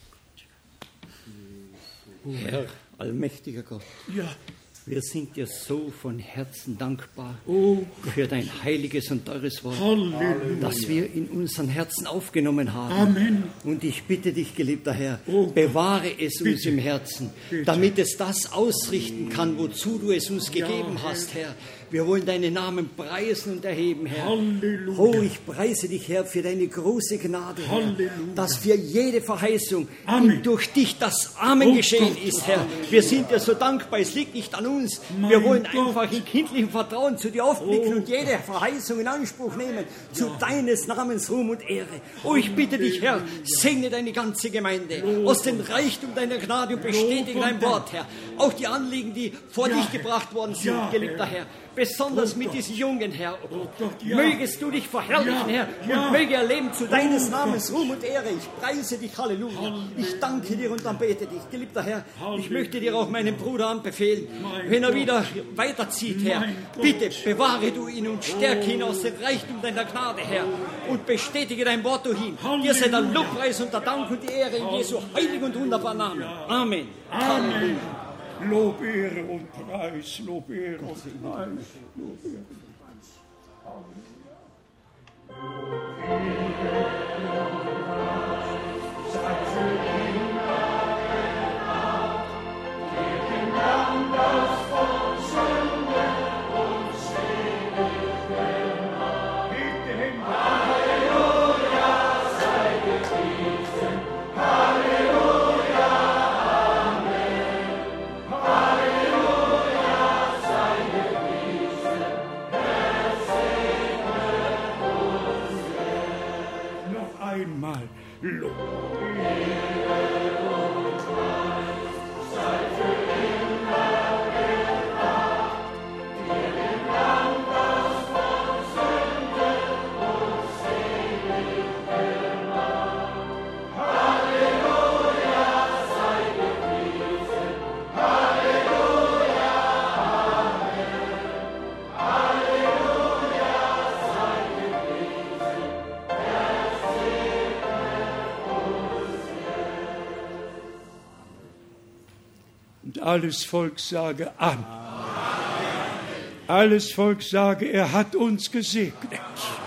mein Gott. Herr, allmächtiger Gott. Ja. Wir sind dir so von Herzen dankbar Oh, für dein heiliges und teures Wort, Halleluja. das wir in unseren Herzen aufgenommen haben. Amen. Und ich bitte dich, geliebter Herr, Oh, bewahre es bitte. uns im Herzen, Bitte. damit es das ausrichten kann, wozu du es uns gegeben Herr. hast, Herr. Wir wollen deinen Namen preisen und erheben, Herr. Halleluja. Oh, ich preise dich, Herr, für deine große Gnade, Herr, Halleluja. dass für jede Verheißung Amen. durch dich das Amen Oh geschehen Gott. ist, Herr. Wir sind dir so dankbar, es liegt nicht an uns. Mein Wir wollen Gott. einfach in kindlichem Vertrauen zu dir aufblicken Oh. und jede Verheißung in Anspruch nehmen, zu deines Namens Ruhm und Ehre. Oh, ich bitte dich, Herr, segne deine ganze Gemeinde aus dem Reichtum deiner Gnade und bestätige dein Wort, Herr. Auch die Anliegen, die vor Ja, dich gebracht worden sind, Ja, geliebter Herr. besonders mit diesen Jungen, Herr. Gott, ja. Mögest du dich verherrlichen, Ja, Herr, ja. und möge er leben zu deines Oh, Namens Ruhm und Ehre. Ich preise dich, Halleluja. Ich danke dir und anbete dich. Geliebter Herr, ich möchte dir auch meinen Bruder anbefehlen, wenn er wieder weiterzieht, Herr. Bitte bewahre du ihn und stärke ihn aus dem Reichtum deiner Gnade, Herr, und bestätige dein Wort durch ihn. Dir sei der Lobpreis und der Dank und die Ehre in Jesu heiligen und wunderbaren Namen. Amen. Amen. Lob, Ehre und Preis, Lob, Ehre und Preis, Lob, Ehre und Preis. Einmal Lob. Und alles Volk sage Amen. Alles Volk sage, er hat uns gesegnet.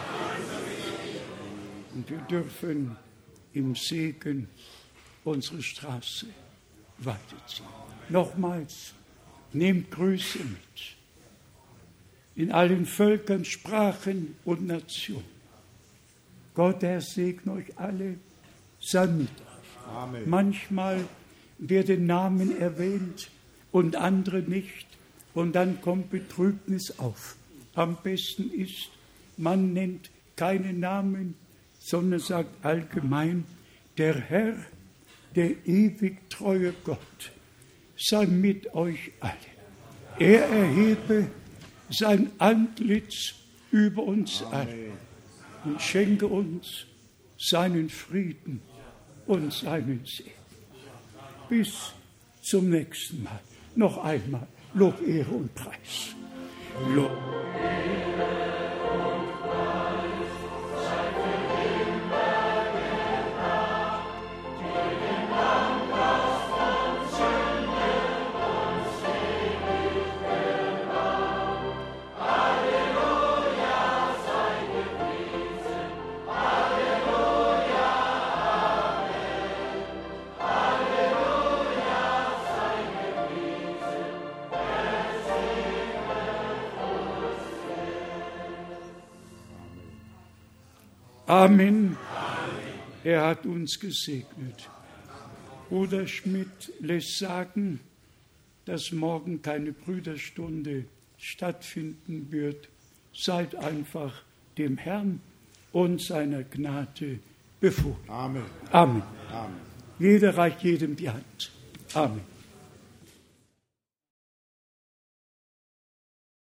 Und wir dürfen im Segen unsere Straße weiterziehen. Nochmals, nehmt Grüße mit. In allen Völkern, Sprachen und Nationen. Gott, der segne euch alle, sei mit euch. Amen. Manchmal werden Namen erwähnt und andere nicht. Und dann kommt Betrübnis auf. Am besten ist, man nennt keine Namen, sondern sagt allgemein, der Herr, der ewig treue Gott, sei mit euch alle. Er erhebe sein Antlitz über uns alle und schenke uns seinen Frieden und seinen Segen. Bis zum nächsten Mal. Noch einmal Lob, Ehre und Preis. Lob. Amen. Er hat uns gesegnet. Bruder Schmidt lässt sagen, dass morgen keine Brüderstunde stattfinden wird. Seid einfach dem Herrn und seiner Gnade befohlen. Amen. Amen. Amen. Jeder reicht jedem die Hand. Amen.